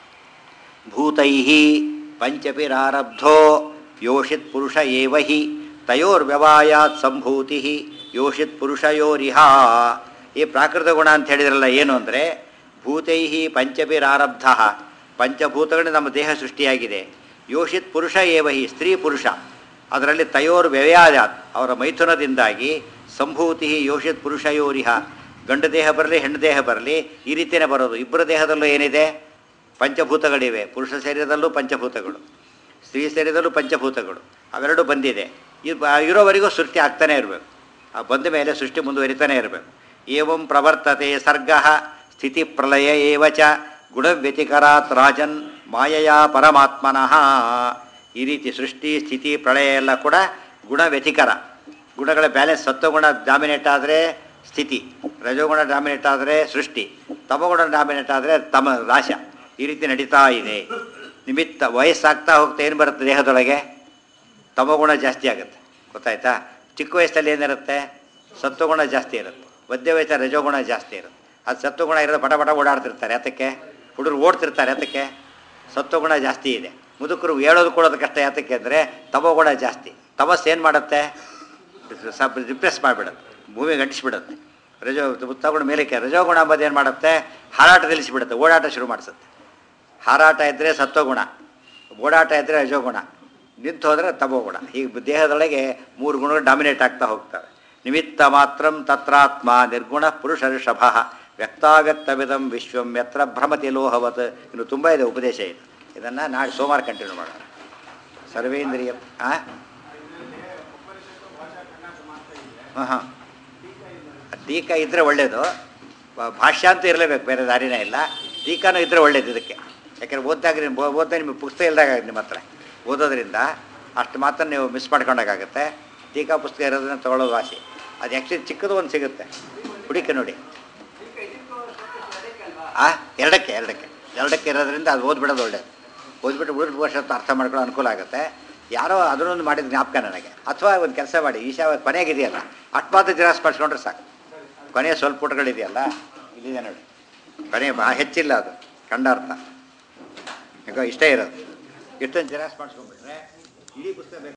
ಭೂತೈ ಪಂಚಪಿರಾರಬ್ಧೋ ಯೋಷಿತ್ ಪುರುಷ ಏವ ಹಿ ತಯೋರ್ವ್ಯವಾಯಾತ್ ಸಂಭೂತಿ ಯೋಷಿತ್ ಪುರುಷಯೋರಿಹ. ಈ ಪ್ರಾಕೃತ ಗುಣ ಅಂತ ಹೇಳಿದ್ರಲ್ಲ, ಏನು ಅಂದರೆ ಭೂತೈ ಪಂಚಭಿರಾರಬ್ಧ, ಪಂಚಭೂತಗಳಿಂದ ನಮ್ಮ ದೇಹ ಸೃಷ್ಟಿಯಾಗಿದೆ. ಯೋಷಿತ್ ಪುರುಷ ಏವ ಹಿ, ಸ್ತ್ರೀ ಪುರುಷ, ಅದರಲ್ಲಿ ತಯೋರ್ ವ್ಯವ್ಯಾಯಾತ್, ಅವರ ಮೈಥುನದಿಂದಾಗಿ ಸಂಭೂತಿ ಯೋಷಿತ್ ಪುರುಷಯೋರಿಹ, ಗಂಡು ದೇಹ ಬರಲಿ ಹೆಣ್ಣು ದೇಹ ಬರಲಿ ಈ ರೀತಿಯೇ ಬರೋದು. ಇಬ್ಬರ ದೇಹದಲ್ಲೂ ಏನಿದೆ, ಪಂಚಭೂತಗಳಿವೆ. ಪುರುಷ ಶರೀರದಲ್ಲೂ ಪಂಚಭೂತಗಳು, ಸ್ತ್ರೀ ಶರೀರದಲ್ಲೂ ಪಂಚಭೂತಗಳು, ಅವೆರಡೂ ಬಂದಿದೆ. ಇರೋವರೆಗೂ ಸೃಷ್ಟಿ ಆಗ್ತಾನೆ ಇರಬೇಕು. ಆ ಬಂದ ಮೇಲೆ ಸೃಷ್ಟಿ ಮುಂದುವರಿತಾನೆ ಇರಬೇಕು. ಏವಂ ಪ್ರವರ್ತತೆ ಸರ್ಗ ಸ್ಥಿತಿ ಪ್ರಲಯ ಏವಚ ಗುಣವ್ಯತಿಕರಾತ್ ರಾಜನ್ ಮಾಯೆಯ ಪರಮಾತ್ಮನಃ. ಈ ರೀತಿ ಸೃಷ್ಟಿ ಸ್ಥಿತಿ ಪ್ರಳಯ ಎಲ್ಲ ಕೂಡ ಗುಣವ್ಯತಿಕರ. ಗುಣಗಳ ಬ್ಯಾಲೆನ್ಸ್, ಸತ್ವಗುಣ ಡಾಮಿನೇಟ್ ಆದರೆ ಸ್ಥಿತಿ, ರಜೋಗುಣ ಡಾಮಿನೇಟ್ ಆದರೆ ಸೃಷ್ಟಿ, ತಮಗುಣ ಡಾಮಿನೇಟ್ ಆದರೆ ನಾಶ. ಈ ರೀತಿ ನಡೀತಾ ಇದೆ. ನಿಮಿತ್ತ ವಯಸ್ಸಾಗ್ತಾ ಹೋಗ್ತಾ ಏನು ಬರುತ್ತೆ ದೇಹದೊಳಗೆ, ತಮಗುಣ ಜಾಸ್ತಿ ಆಗುತ್ತೆ. ಗೊತ್ತಾಯ್ತಾ? ಚಿಕ್ಕ ವಯಸ್ಸಲ್ಲಿ ಏನಿರುತ್ತೆ, ಸತ್ವಗುಣ ಜಾಸ್ತಿ ಇರುತ್ತೆ. ಮಧ್ಯ ವಯಸ್ಸಲ್ಲಿ ರಜೋಗುಣ ಜಾಸ್ತಿ ಇರುತ್ತೆ. ಅದು ಸತ್ವಗುಣ ಇರೋದು ಪಟ ಪಟ ಓಡಾಡ್ತಿರ್ತಾರೆ. ಯಾತಕ್ಕೆ? ಹುಡುಗರು ಓಡ್ತಿರ್ತಾರೆ. ಯಾತಕ್ಕೆ? ಸತ್ವಗುಣ ಜಾಸ್ತಿ ಇದೆ. ಮುದುಕರು ಹೇಳೋದು ಕೊಡೋದು ಕಷ್ಟ. ಯಾತಕ್ಕೆ ಅಂದರೆ ತಮೋಗುಣ ಜಾಸ್ತಿ. ತಮಸ್ಸು ಏನು ಮಾಡುತ್ತೆ, ರಿಪ್ರೆಸ್ ಮಾಡಿಬಿಡುತ್ತೆ, ಭೂಮಿಗೆ ಅಂಟಿಸ್ಬಿಡುತ್ತೆ. ತಮಗುಣ ಮೇಲಕ್ಕೆ, ರಜೋಗುಣ ಅಂಬೋದು ಏನು ಮಾಡುತ್ತೆ, ಹಾರಾಟ ನಿಲ್ಲಿಸಿಬಿಡುತ್ತೆ, ಓಡಾಟ ಶುರು ಮಾಡಿಸುತ್ತೆ. ಹಾರಾಟ ಇದ್ದರೆ ಸತ್ವಗುಣ, ಓಡಾಟ ಇದ್ದರೆ ರಜೋಗುಣ, ನಿಂತು ಹೋದರೆ ತಮೋಗುಣ. ಹೀಗೆ ದೇಹದೊಳಗೆ ಮೂರು ಗುಣಗಳು ಡಾಮಿನೇಟ್ ಆಗ್ತಾ ಹೋಗ್ತವೆ. ನಿಮಿತ್ತ ಮಾತ್ರಂ ತತ್ರಾತ್ಮ ನಿರ್ಗುಣ ಪುರುಷ ಋಷಭ ವ್ಯಕ್ತಾವ್ಯಕ್ತವಿದಂ ವಿಶ್ವಂ ಯತ್ರ ಭ್ರಮತಿ ಲೋಹವತ್. ಇನ್ನು ತುಂಬ ಇದೆ ಉಪದೇಶ ಇದು. ಇದನ್ನು ನಾಳೆ ಸೋಮವಾರ ಕಂಟಿನ್ಯೂ ಮಾಡೋಣ. ಸರ್ವೇಂದ್ರಿಯ ಹಾಂ ಹಾಂ ಟೀಕಾ ಇದ್ದರೆ ಒಳ್ಳೆಯದು. ಭಾಷ್ಯ ಅಂತೂ ಇರಲೇಬೇಕು, ಬೇರೆ ದಾರಿನೇ ಇಲ್ಲ. ಟೀಕಾನೂ ಇದ್ದರೆ ಒಳ್ಳೇದು ಇದಕ್ಕೆ. ಯಾಕೆಂದರೆ ಓದಿದಾಗ ನಿಮಗೆ ಪುಸ್ತಕ ಇಲ್ದಾಗ ನಿಮ್ಮ ಹತ್ರ ಓದೋದ್ರಿಂದ ಅಷ್ಟು ಮಾತ್ರ ನೀವು ಮಿಸ್ ಮಾಡ್ಕೊಂಡಾಗುತ್ತೆ. ಟೀಕಾ ಪುಸ್ತಕ ಇರೋದನ್ನ ತೊಗೊಳ್ಳೋದು ವಾಸಿ. ಅದು ಆ್ಯಕ್ಚುಲಿ ಚಿಕ್ಕದು ಒಂದು ಸಿಗುತ್ತೆ, ಹುಡುಕಿ ನೋಡಿ. ಎರಡಕ್ಕೆ ಇರೋದ್ರಿಂದ ಅದು ಓದ್ಬಿಡೋದು ಒಳ್ಳೇದು. ಓದ್ಬಿಟ್ಟು ಉಳಿದ ವರ್ಷ ಅರ್ಥ ಮಾಡ್ಕೊಳ್ಳೋ ಅನುಕೂಲ ಆಗುತ್ತೆ. ಯಾರೋ ಅದನ್ನೊಂದು ಮಾಡಿದ ಜ್ಞಾಪಕ ನನಗೆ. ಅಥವಾ ಒಂದು ಕೆಲಸ ಮಾಡಿ, ಕೊನೆಗಿದೆಯಲ್ಲ ಅಷ್ಟು ಮಾತ್ರ ಜಿರಾಕ್ಸ್ ಮಾಡಿಸ್ಕೊಂಡ್ರೆ ಸಾಕು. ಕೊನೆಯ ಸ್ವಲ್ಪ ಪುಟಗಳಿದೆಯಲ್ಲ ಇಲ್ಲಿದೆ ನೋಡಿ, ಕೊನೆಯ ಹೆಚ್ಚಿಲ್ಲ ಅದು ಕಂಡಾರ್ಥ. ಈಗ ಇಷ್ಟೇ ಇರೋದು. ಇಷ್ಟೊಂದು ಜಿರಾಕ್ಸ್ ಮಾಡಿಸ್ಕೊಂಡ್ಬಿಟ್ರೆ ಇಡೀ ಪುಸ್ತಕ ಬೇಕು.